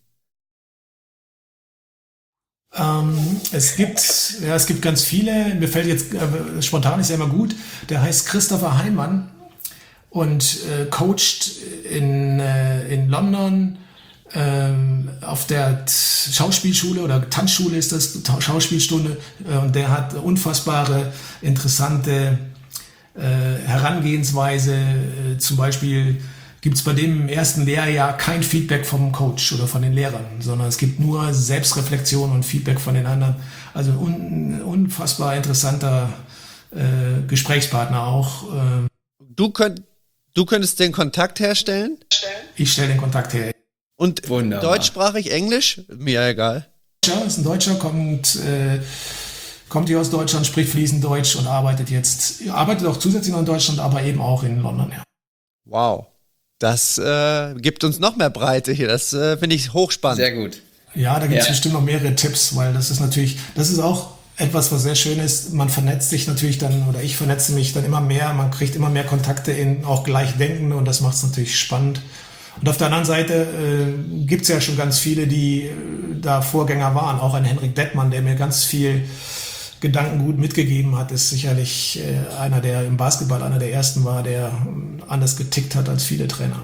Speaker 3: Ähm, es gibt, ja, es gibt ganz viele. Mir fällt jetzt, äh, spontan ist ja immer gut, der heißt Christopher Heimann und äh, coacht in, äh, in London ähm, auf der T- Schauspielschule oder Tanzschule ist das, Ta- Schauspielstunde, äh, und der hat unfassbare, interessante äh, Herangehensweise. Äh, zum Beispiel gibt es bei dem im ersten Lehrjahr kein Feedback vom Coach oder von den Lehrern, sondern es gibt nur Selbstreflexion und Feedback von den anderen. Also un, unfassbar interessanter äh, Gesprächspartner auch. Äh,
Speaker 4: Du, könnt, du könntest den Kontakt herstellen?
Speaker 3: ich stelle den Kontakt her.
Speaker 4: Und
Speaker 1: Wunderbar.
Speaker 4: deutschsprachig, Englisch? Mir egal.
Speaker 3: Deutscher, ist ein Deutscher, kommt, äh, kommt hier aus Deutschland, spricht fließend Deutsch und arbeitet jetzt, arbeitet auch zusätzlich noch in Deutschland, aber eben auch in London, ja.
Speaker 4: Wow. Das äh, gibt uns noch mehr Breite hier. Das äh, finde ich hochspannend.
Speaker 1: Sehr gut.
Speaker 3: Ja, da gibt es
Speaker 1: Ja.
Speaker 3: bestimmt noch mehrere Tipps, weil das ist natürlich, das ist auch etwas, was sehr schön ist. Man vernetzt sich natürlich dann, oder ich vernetze mich dann immer mehr, man kriegt immer mehr Kontakte in auch Gleichdenkende und das macht es natürlich spannend. Und auf der anderen Seite äh, gibt es ja schon ganz viele, die äh, da Vorgänger waren. Auch ein Henrik Dettmann, der mir ganz viel Gedankengut mitgegeben hat, ist sicherlich äh, einer, der im Basketball einer der ersten war, der äh, anders getickt hat als viele Trainer.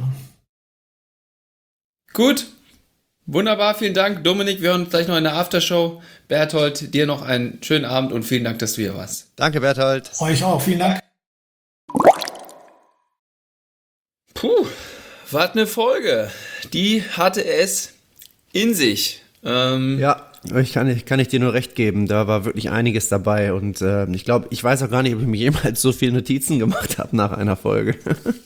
Speaker 1: Gut. Wunderbar, vielen Dank. Dominik, wir hören uns gleich noch in der Aftershow. Berthold, dir noch einen schönen Abend und vielen Dank, dass du hier warst.
Speaker 4: Danke, Berthold.
Speaker 3: Euch auch, vielen Dank.
Speaker 1: Puh, was eine Folge. Die hatte es in sich. Ähm,
Speaker 2: Ja, ich kann, ich kann ich dir nur recht geben. Da war wirklich einiges dabei und äh, ich glaube, ich weiß auch gar nicht, ob ich mir jemals so viele Notizen gemacht habe nach einer Folge.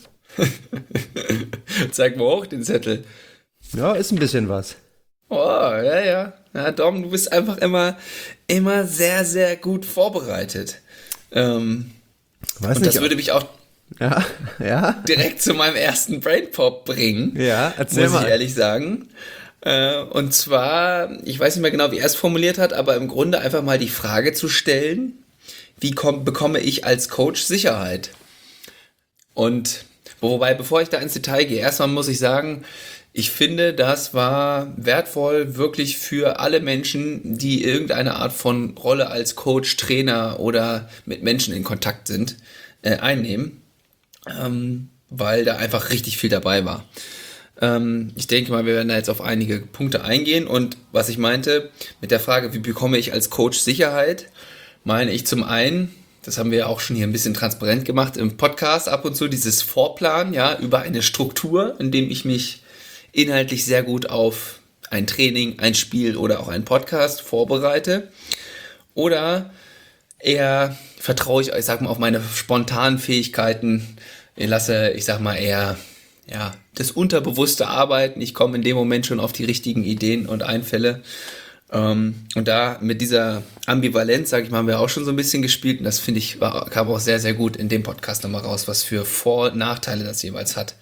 Speaker 1: Zeig mal hoch den Zettel.
Speaker 2: Ja, ist ein bisschen was.
Speaker 1: Oh, ja, ja. Ja, Dom, du bist einfach immer, immer sehr, sehr gut vorbereitet. Ähm,
Speaker 2: Weiß
Speaker 1: und
Speaker 2: nicht.
Speaker 1: das würde mich auch
Speaker 2: ja, ja,
Speaker 1: direkt zu meinem ersten Brainpop bringen.
Speaker 2: ja, erzähl
Speaker 1: muss
Speaker 2: mal.
Speaker 1: ich ehrlich sagen. Äh, und zwar, ich weiß nicht mehr genau, wie er es formuliert hat, aber im Grunde einfach mal die Frage zu stellen, wie komm, bekomme ich als Coach Sicherheit? Und wobei, bevor ich da ins Detail gehe, erstmal muss ich sagen, ich finde, das war wertvoll wirklich für alle Menschen, die irgendeine Art von Rolle als Coach, Trainer oder mit Menschen in Kontakt sind, äh, einnehmen, ähm, weil da einfach richtig viel dabei war. Ähm, ich denke mal, wir werden da jetzt auf einige Punkte eingehen und was ich meinte mit der Frage, wie bekomme ich als Coach Sicherheit, meine ich zum einen, das haben wir ja auch schon hier ein bisschen transparent gemacht im Podcast ab und zu, dieses Vorplan, ja, über eine Struktur, in dem ich mich inhaltlich sehr gut auf ein Training, ein Spiel oder auch einen Podcast vorbereite. Oder eher vertraue ich, ich sag mal, auf meine spontanen Fähigkeiten. Ich lasse, ich sag mal, eher ja, das Unterbewusste arbeiten. Ich komme in dem Moment schon auf die richtigen Ideen und Einfälle. Ähm, und da mit dieser Ambivalenz, sage ich mal, haben wir auch schon so ein bisschen gespielt. Und das finde ich, war, kam auch sehr, sehr gut in dem Podcast nochmal raus, was für Vor- und Nachteile das jeweils hat.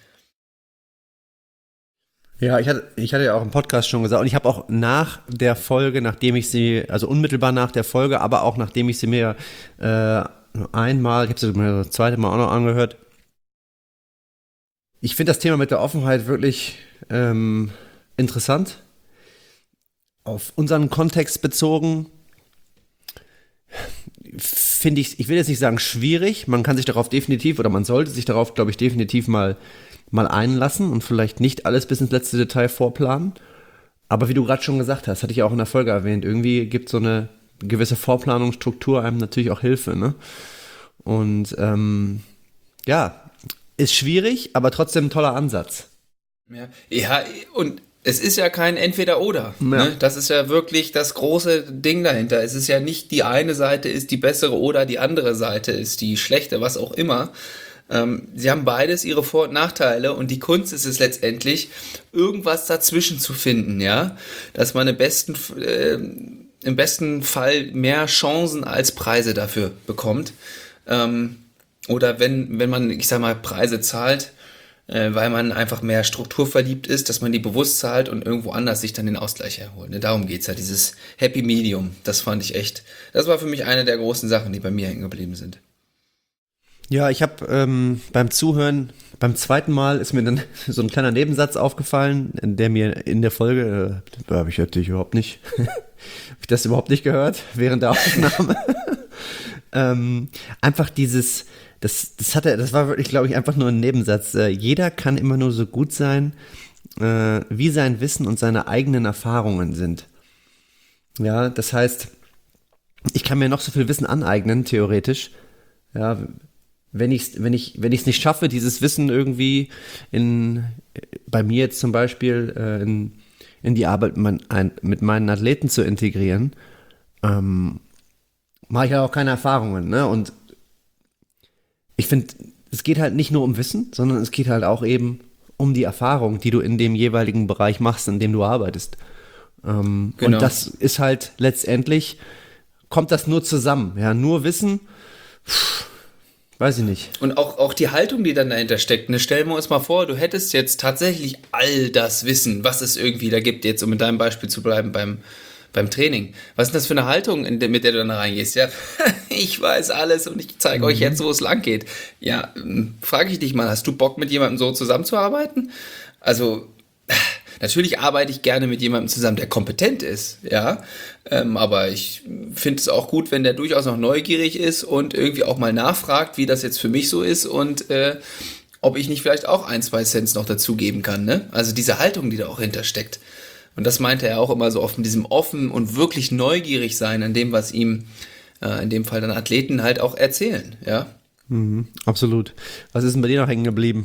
Speaker 2: Ja, ich hatte, ich hatte ja auch im Podcast schon gesagt und ich habe auch nach der Folge, nachdem ich sie, also unmittelbar nach der Folge, aber auch nachdem ich sie mir äh, einmal, ich habe sie mir das zweite Mal auch noch angehört, ich finde das Thema mit der Offenheit wirklich ähm, interessant. Auf unseren Kontext bezogen finde ich, ich will jetzt nicht sagen schwierig, man kann sich darauf definitiv oder man sollte sich darauf, glaube ich, definitiv mal mal einlassen und vielleicht nicht alles bis ins letzte Detail vorplanen. Aber wie du gerade schon gesagt hast, hatte ich auch in der Folge erwähnt, irgendwie gibt so eine gewisse Vorplanungsstruktur einem natürlich auch Hilfe, ne? Und ähm, ja, ist schwierig, aber trotzdem ein toller Ansatz.
Speaker 1: Ja, ja, und es ist ja kein Entweder-Oder.
Speaker 2: Ja.
Speaker 1: Ne? Das ist ja wirklich das große Ding dahinter. Es ist ja nicht die eine Seite ist die bessere oder die andere Seite ist die schlechte, was auch immer. Ähm, sie haben beides ihre Vor- und Nachteile und die Kunst ist es letztendlich, irgendwas dazwischen zu finden, ja, dass man im besten, äh, im besten Fall mehr Chancen als Preise dafür bekommt. Ähm, oder wenn, wenn man, ich sag mal, Preise zahlt, äh, weil man einfach mehr strukturverliebt ist, dass man die bewusst zahlt und irgendwo anders sich dann den Ausgleich erholt. Ne? Darum geht's ja, dieses Happy Medium. Das fand ich echt, das war für mich eine der großen Sachen, die bei mir hängen geblieben sind.
Speaker 2: Ja, ich habe ähm, beim Zuhören, beim zweiten Mal ist mir dann so ein kleiner Nebensatz aufgefallen, der mir in der Folge, äh, da habe ich natürlich überhaupt nicht, habe ich das überhaupt nicht gehört während der Aufnahme. ähm, einfach dieses, das, das hatte, das war wirklich, glaube ich, einfach nur ein Nebensatz. Äh, jeder kann immer nur so gut sein, äh, wie sein Wissen und seine eigenen Erfahrungen sind. Ja, das heißt, ich kann mir noch so viel Wissen aneignen, theoretisch. Ja, wenn ich wenn ich wenn ich es nicht schaffe, dieses Wissen irgendwie in bei mir jetzt zum Beispiel äh, in, in die Arbeit mit, mein, ein, mit meinen Athleten zu integrieren, ähm, mache ich ja auch keine Erfahrungen, ne? Und ich finde, es geht halt nicht nur um Wissen, sondern es geht halt auch eben um die Erfahrung, die du in dem jeweiligen Bereich machst, in dem du arbeitest. Ähm,
Speaker 1: Genau.
Speaker 2: Und das ist halt letztendlich, kommt das nur zusammen. Ja, nur Wissen, pff, weiß ich nicht.
Speaker 1: Und auch, auch die Haltung, die dann dahinter steckt. Ne? Stellen wir uns mal vor, du hättest jetzt tatsächlich all das Wissen, was es irgendwie da gibt, jetzt um in deinem Beispiel zu bleiben beim, beim Training. Was ist das für eine Haltung, in der, mit der du dann reingehst? Ja, ich weiß alles und ich zeige mhm. euch jetzt, wo es lang geht. Ja, frage ich dich mal, hast du Bock, mit jemandem so zusammenzuarbeiten? Also, natürlich arbeite ich gerne mit jemandem zusammen, der kompetent ist, ja, ähm, aber ich finde es auch gut, wenn der durchaus noch neugierig ist und irgendwie auch mal nachfragt, wie das jetzt für mich so ist und äh, ob ich nicht vielleicht auch ein, zwei Cents noch dazugeben kann, ne? Also diese Haltung, die da auch hintersteckt. Und das meinte er auch immer so oft mit diesem offen und wirklich neugierig sein an dem, was ihm äh, in dem Fall dann Athleten halt auch erzählen, ja.
Speaker 2: Mhm, absolut. Was ist denn bei dir noch hängen geblieben?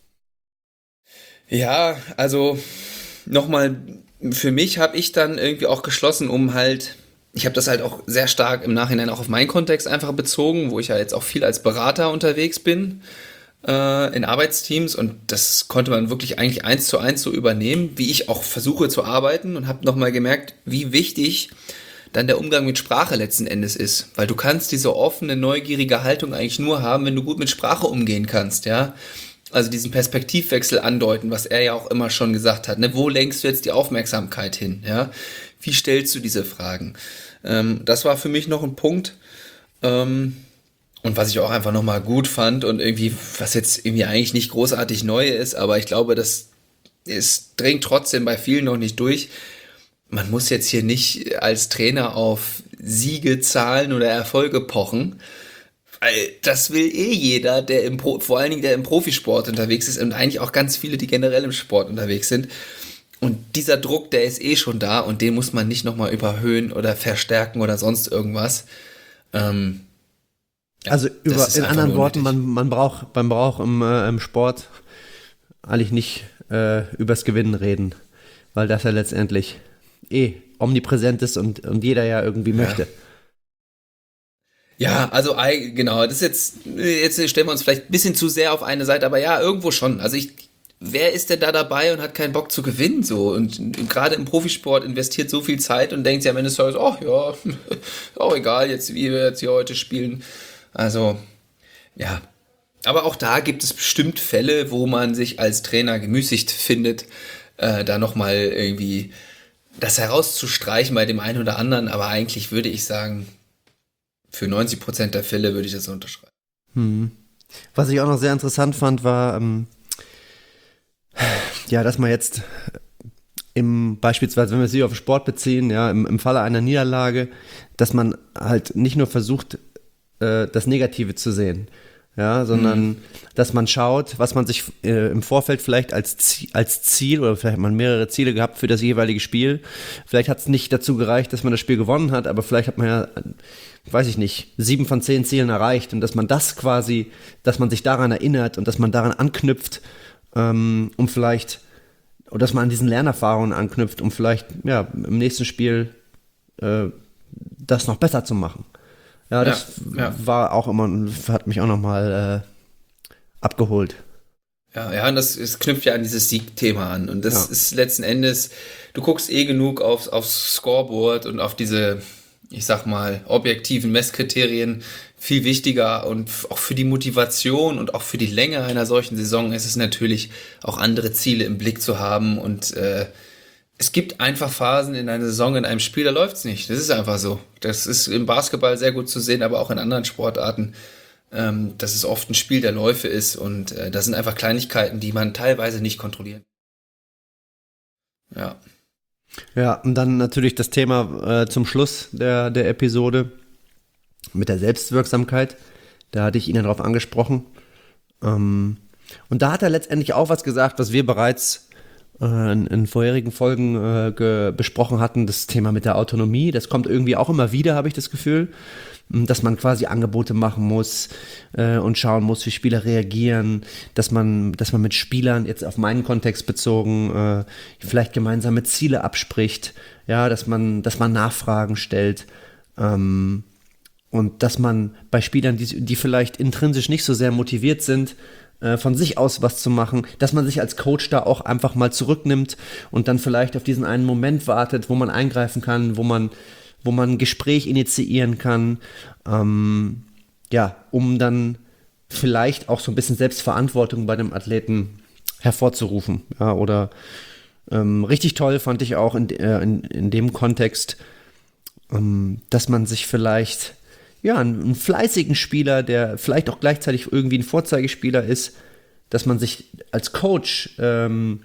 Speaker 1: Ja, also nochmal, für mich habe ich dann irgendwie auch geschlossen, um halt, ich habe das halt auch sehr stark im Nachhinein auch auf meinen Kontext einfach bezogen, wo ich ja jetzt auch viel als Berater unterwegs bin äh, in Arbeitsteams und das konnte man wirklich eigentlich eins zu eins so übernehmen, wie ich auch versuche zu arbeiten und habe nochmal gemerkt, wie wichtig dann der Umgang mit Sprache letzten Endes ist, weil du kannst diese offene, neugierige Haltung eigentlich nur haben, wenn du gut mit Sprache umgehen kannst, ja. Also diesen Perspektivwechsel andeuten, was er ja auch immer schon gesagt hat. Ne? Wo lenkst du jetzt die Aufmerksamkeit hin? Ja? Wie stellst du diese Fragen? Ähm, das war für mich noch ein Punkt. Ähm, und was ich auch einfach nochmal gut fand und irgendwie, was jetzt irgendwie eigentlich nicht großartig neu ist, aber ich glaube, das ist, dringt trotzdem bei vielen noch nicht durch. Man muss jetzt hier nicht als Trainer auf Siege, Zahlen oder Erfolge pochen. Das will eh jeder, der im Pro, vor allen Dingen der im Profisport unterwegs ist und eigentlich auch ganz viele, die generell im Sport unterwegs sind. Und dieser Druck, der ist eh schon da und den muss man nicht nochmal überhöhen oder verstärken oder sonst irgendwas. Ähm, ja,
Speaker 2: also über, in anderen Worten, man, man braucht, man braucht im, äh, im Sport eigentlich nicht äh, übers Gewinnen reden, weil das ja letztendlich eh omnipräsent ist und, und jeder ja irgendwie
Speaker 1: ja.
Speaker 2: möchte.
Speaker 1: Ja, also genau, das ist jetzt, jetzt stellen wir uns vielleicht ein bisschen zu sehr auf eine Seite, aber ja, irgendwo schon. Also ich, wer ist denn da dabei und hat keinen Bock zu gewinnen so? Und, und gerade im Profisport investiert so viel Zeit und denkt sich am Ende so, ach ja, auch egal, jetzt wie wir jetzt hier heute spielen. Also, ja. Aber auch da gibt es bestimmt Fälle, wo man sich als Trainer gemüßigt findet, äh, da nochmal irgendwie das herauszustreichen bei dem einen oder anderen. Aber eigentlich würde ich sagen, für neunzig Prozent der Fälle würde ich das unterschreiben.
Speaker 2: Hm. Was ich auch noch sehr interessant fand, war, ähm, ja, dass man jetzt im, beispielsweise, wenn wir sie auf Sport beziehen, ja, im, im Falle einer Niederlage, dass man halt nicht nur versucht, äh, das Negative zu sehen, ja, sondern mhm. dass man schaut, was man sich äh, im Vorfeld vielleicht als, Ziel, als Ziel oder vielleicht hat man mehrere Ziele gehabt für das jeweilige Spiel. Vielleicht hat es nicht dazu gereicht, dass man das Spiel gewonnen hat, aber vielleicht hat man ja, weiß ich nicht, sieben von zehn Zielen erreicht und dass man das quasi, dass man sich daran erinnert und dass man daran anknüpft, ähm, um vielleicht, oder dass man an diesen Lernerfahrungen anknüpft, um vielleicht ja im nächsten Spiel äh, das noch besser zu machen. Ja, das ja, ja. war auch immer, hat mich auch nochmal äh, abgeholt.
Speaker 1: Ja, ja, und das, das knüpft ja an dieses Siegthema an. Und das ja. ist letzten Endes, du guckst eh genug aufs, aufs Scoreboard und auf diese, ich sag mal, objektiven Messkriterien. Viel wichtiger und auch für die Motivation und auch für die Länge einer solchen Saison ist es natürlich, auch andere Ziele im Blick zu haben. Und äh, es gibt einfach Phasen in einer Saison, in einem Spiel, da läuft's nicht. Das ist einfach so. Das ist im Basketball sehr gut zu sehen, aber auch in anderen Sportarten, ähm, dass es oft ein Spiel der Läufe ist. Und äh, das sind einfach Kleinigkeiten, die man teilweise nicht kontrollieren kann. Ja.
Speaker 2: Ja, und dann natürlich das Thema äh, zum Schluss der, der Episode mit der Selbstwirksamkeit. Da hatte ich ihn ja drauf angesprochen. Ähm, und da hat er letztendlich auch was gesagt, was wir bereits äh, in, in vorherigen Folgen äh, ge, besprochen hatten, das Thema mit der Autonomie. Das kommt irgendwie auch immer wieder, habe ich das Gefühl, dass man quasi Angebote machen muss äh, und schauen muss, wie Spieler reagieren, dass man, dass man mit Spielern, jetzt auf meinen Kontext bezogen, äh, vielleicht gemeinsame Ziele abspricht, ja, dass man, dass man Nachfragen stellt, ähm, und dass man bei Spielern, die, die vielleicht intrinsisch nicht so sehr motiviert sind, äh, von sich aus was zu machen, dass man sich als Coach da auch einfach mal zurücknimmt und dann vielleicht auf diesen einen Moment wartet, wo man eingreifen kann, wo man wo man ein Gespräch initiieren kann, ähm, ja, um dann vielleicht auch so ein bisschen Selbstverantwortung bei dem Athleten hervorzurufen. Ja, oder ähm, richtig toll fand ich auch in, äh, in, in dem Kontext, ähm, dass man sich vielleicht, ja, einen, einen fleißigen Spieler, der vielleicht auch gleichzeitig irgendwie ein Vorzeigespieler ist, dass man sich als Coach, ähm,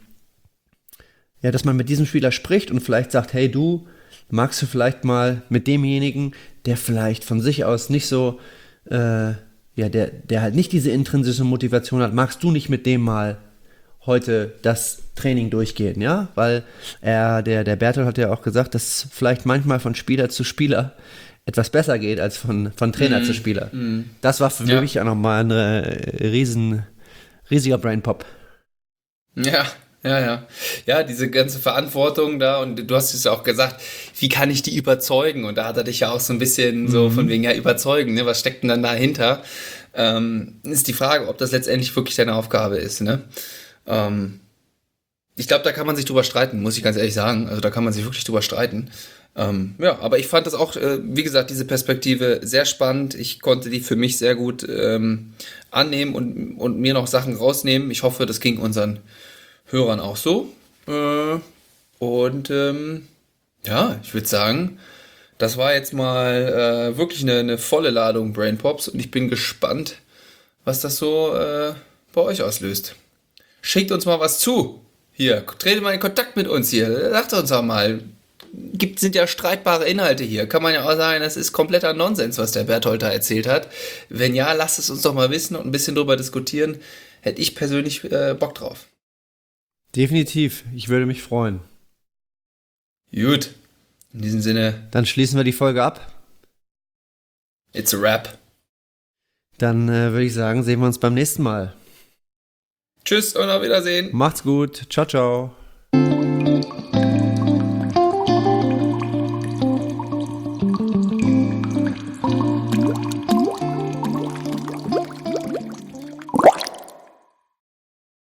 Speaker 2: ja, dass man mit diesem Spieler spricht und vielleicht sagt, hey du, magst du vielleicht mal mit demjenigen, der vielleicht von sich aus nicht so, äh, ja, der, der halt nicht diese intrinsische Motivation hat, magst du nicht mit dem mal heute das Training durchgehen, ja? Weil er, der, der Bertolt hat ja auch gesagt, dass vielleicht manchmal von Spieler zu Spieler etwas besser geht als von, von Trainer mm, zu Spieler. Mm. Das war für ja. mich auch nochmal ein äh, riesen, riesiger Brainpop.
Speaker 1: Ja. Ja, ja. Ja, diese ganze Verantwortung da, und du hast es ja auch gesagt, wie kann ich die überzeugen? Und da hat er dich ja auch so ein bisschen so von wegen, ja, überzeugen, ne? Was steckt denn dann dahinter? Ähm, ist die Frage, ob das letztendlich wirklich deine Aufgabe ist, ne? Ähm, ich glaube, da kann man sich drüber streiten, muss ich ganz ehrlich sagen. Also da kann man sich wirklich drüber streiten. Ähm, ja, aber ich fand das auch, äh, wie gesagt, diese Perspektive sehr spannend. Ich konnte die für mich sehr gut ähm, annehmen und, und mir noch Sachen rausnehmen. Ich hoffe, das ging unseren Hörern auch so. Äh, und ähm, ja, ich würde sagen, das war jetzt mal äh, wirklich eine, eine volle Ladung Brainpops und ich bin gespannt, was das so äh, bei euch auslöst. Schickt uns mal was zu. Hier, tretet mal in Kontakt mit uns hier. Sagt uns auch mal. Gibt, sind ja streitbare Inhalte hier. Kann man ja auch sagen, das ist kompletter Nonsens, was der Bertolt da erzählt hat. Wenn ja, lasst es uns doch mal wissen und ein bisschen drüber diskutieren. Hätte ich persönlich äh, Bock drauf.
Speaker 2: Definitiv, ich würde mich freuen.
Speaker 1: Gut, in diesem Sinne.
Speaker 2: Dann schließen wir die Folge ab.
Speaker 1: It's a wrap.
Speaker 2: Dann äh, würde ich sagen, sehen wir uns beim nächsten Mal.
Speaker 1: Tschüss und auf Wiedersehen.
Speaker 2: Macht's gut. Ciao, ciao.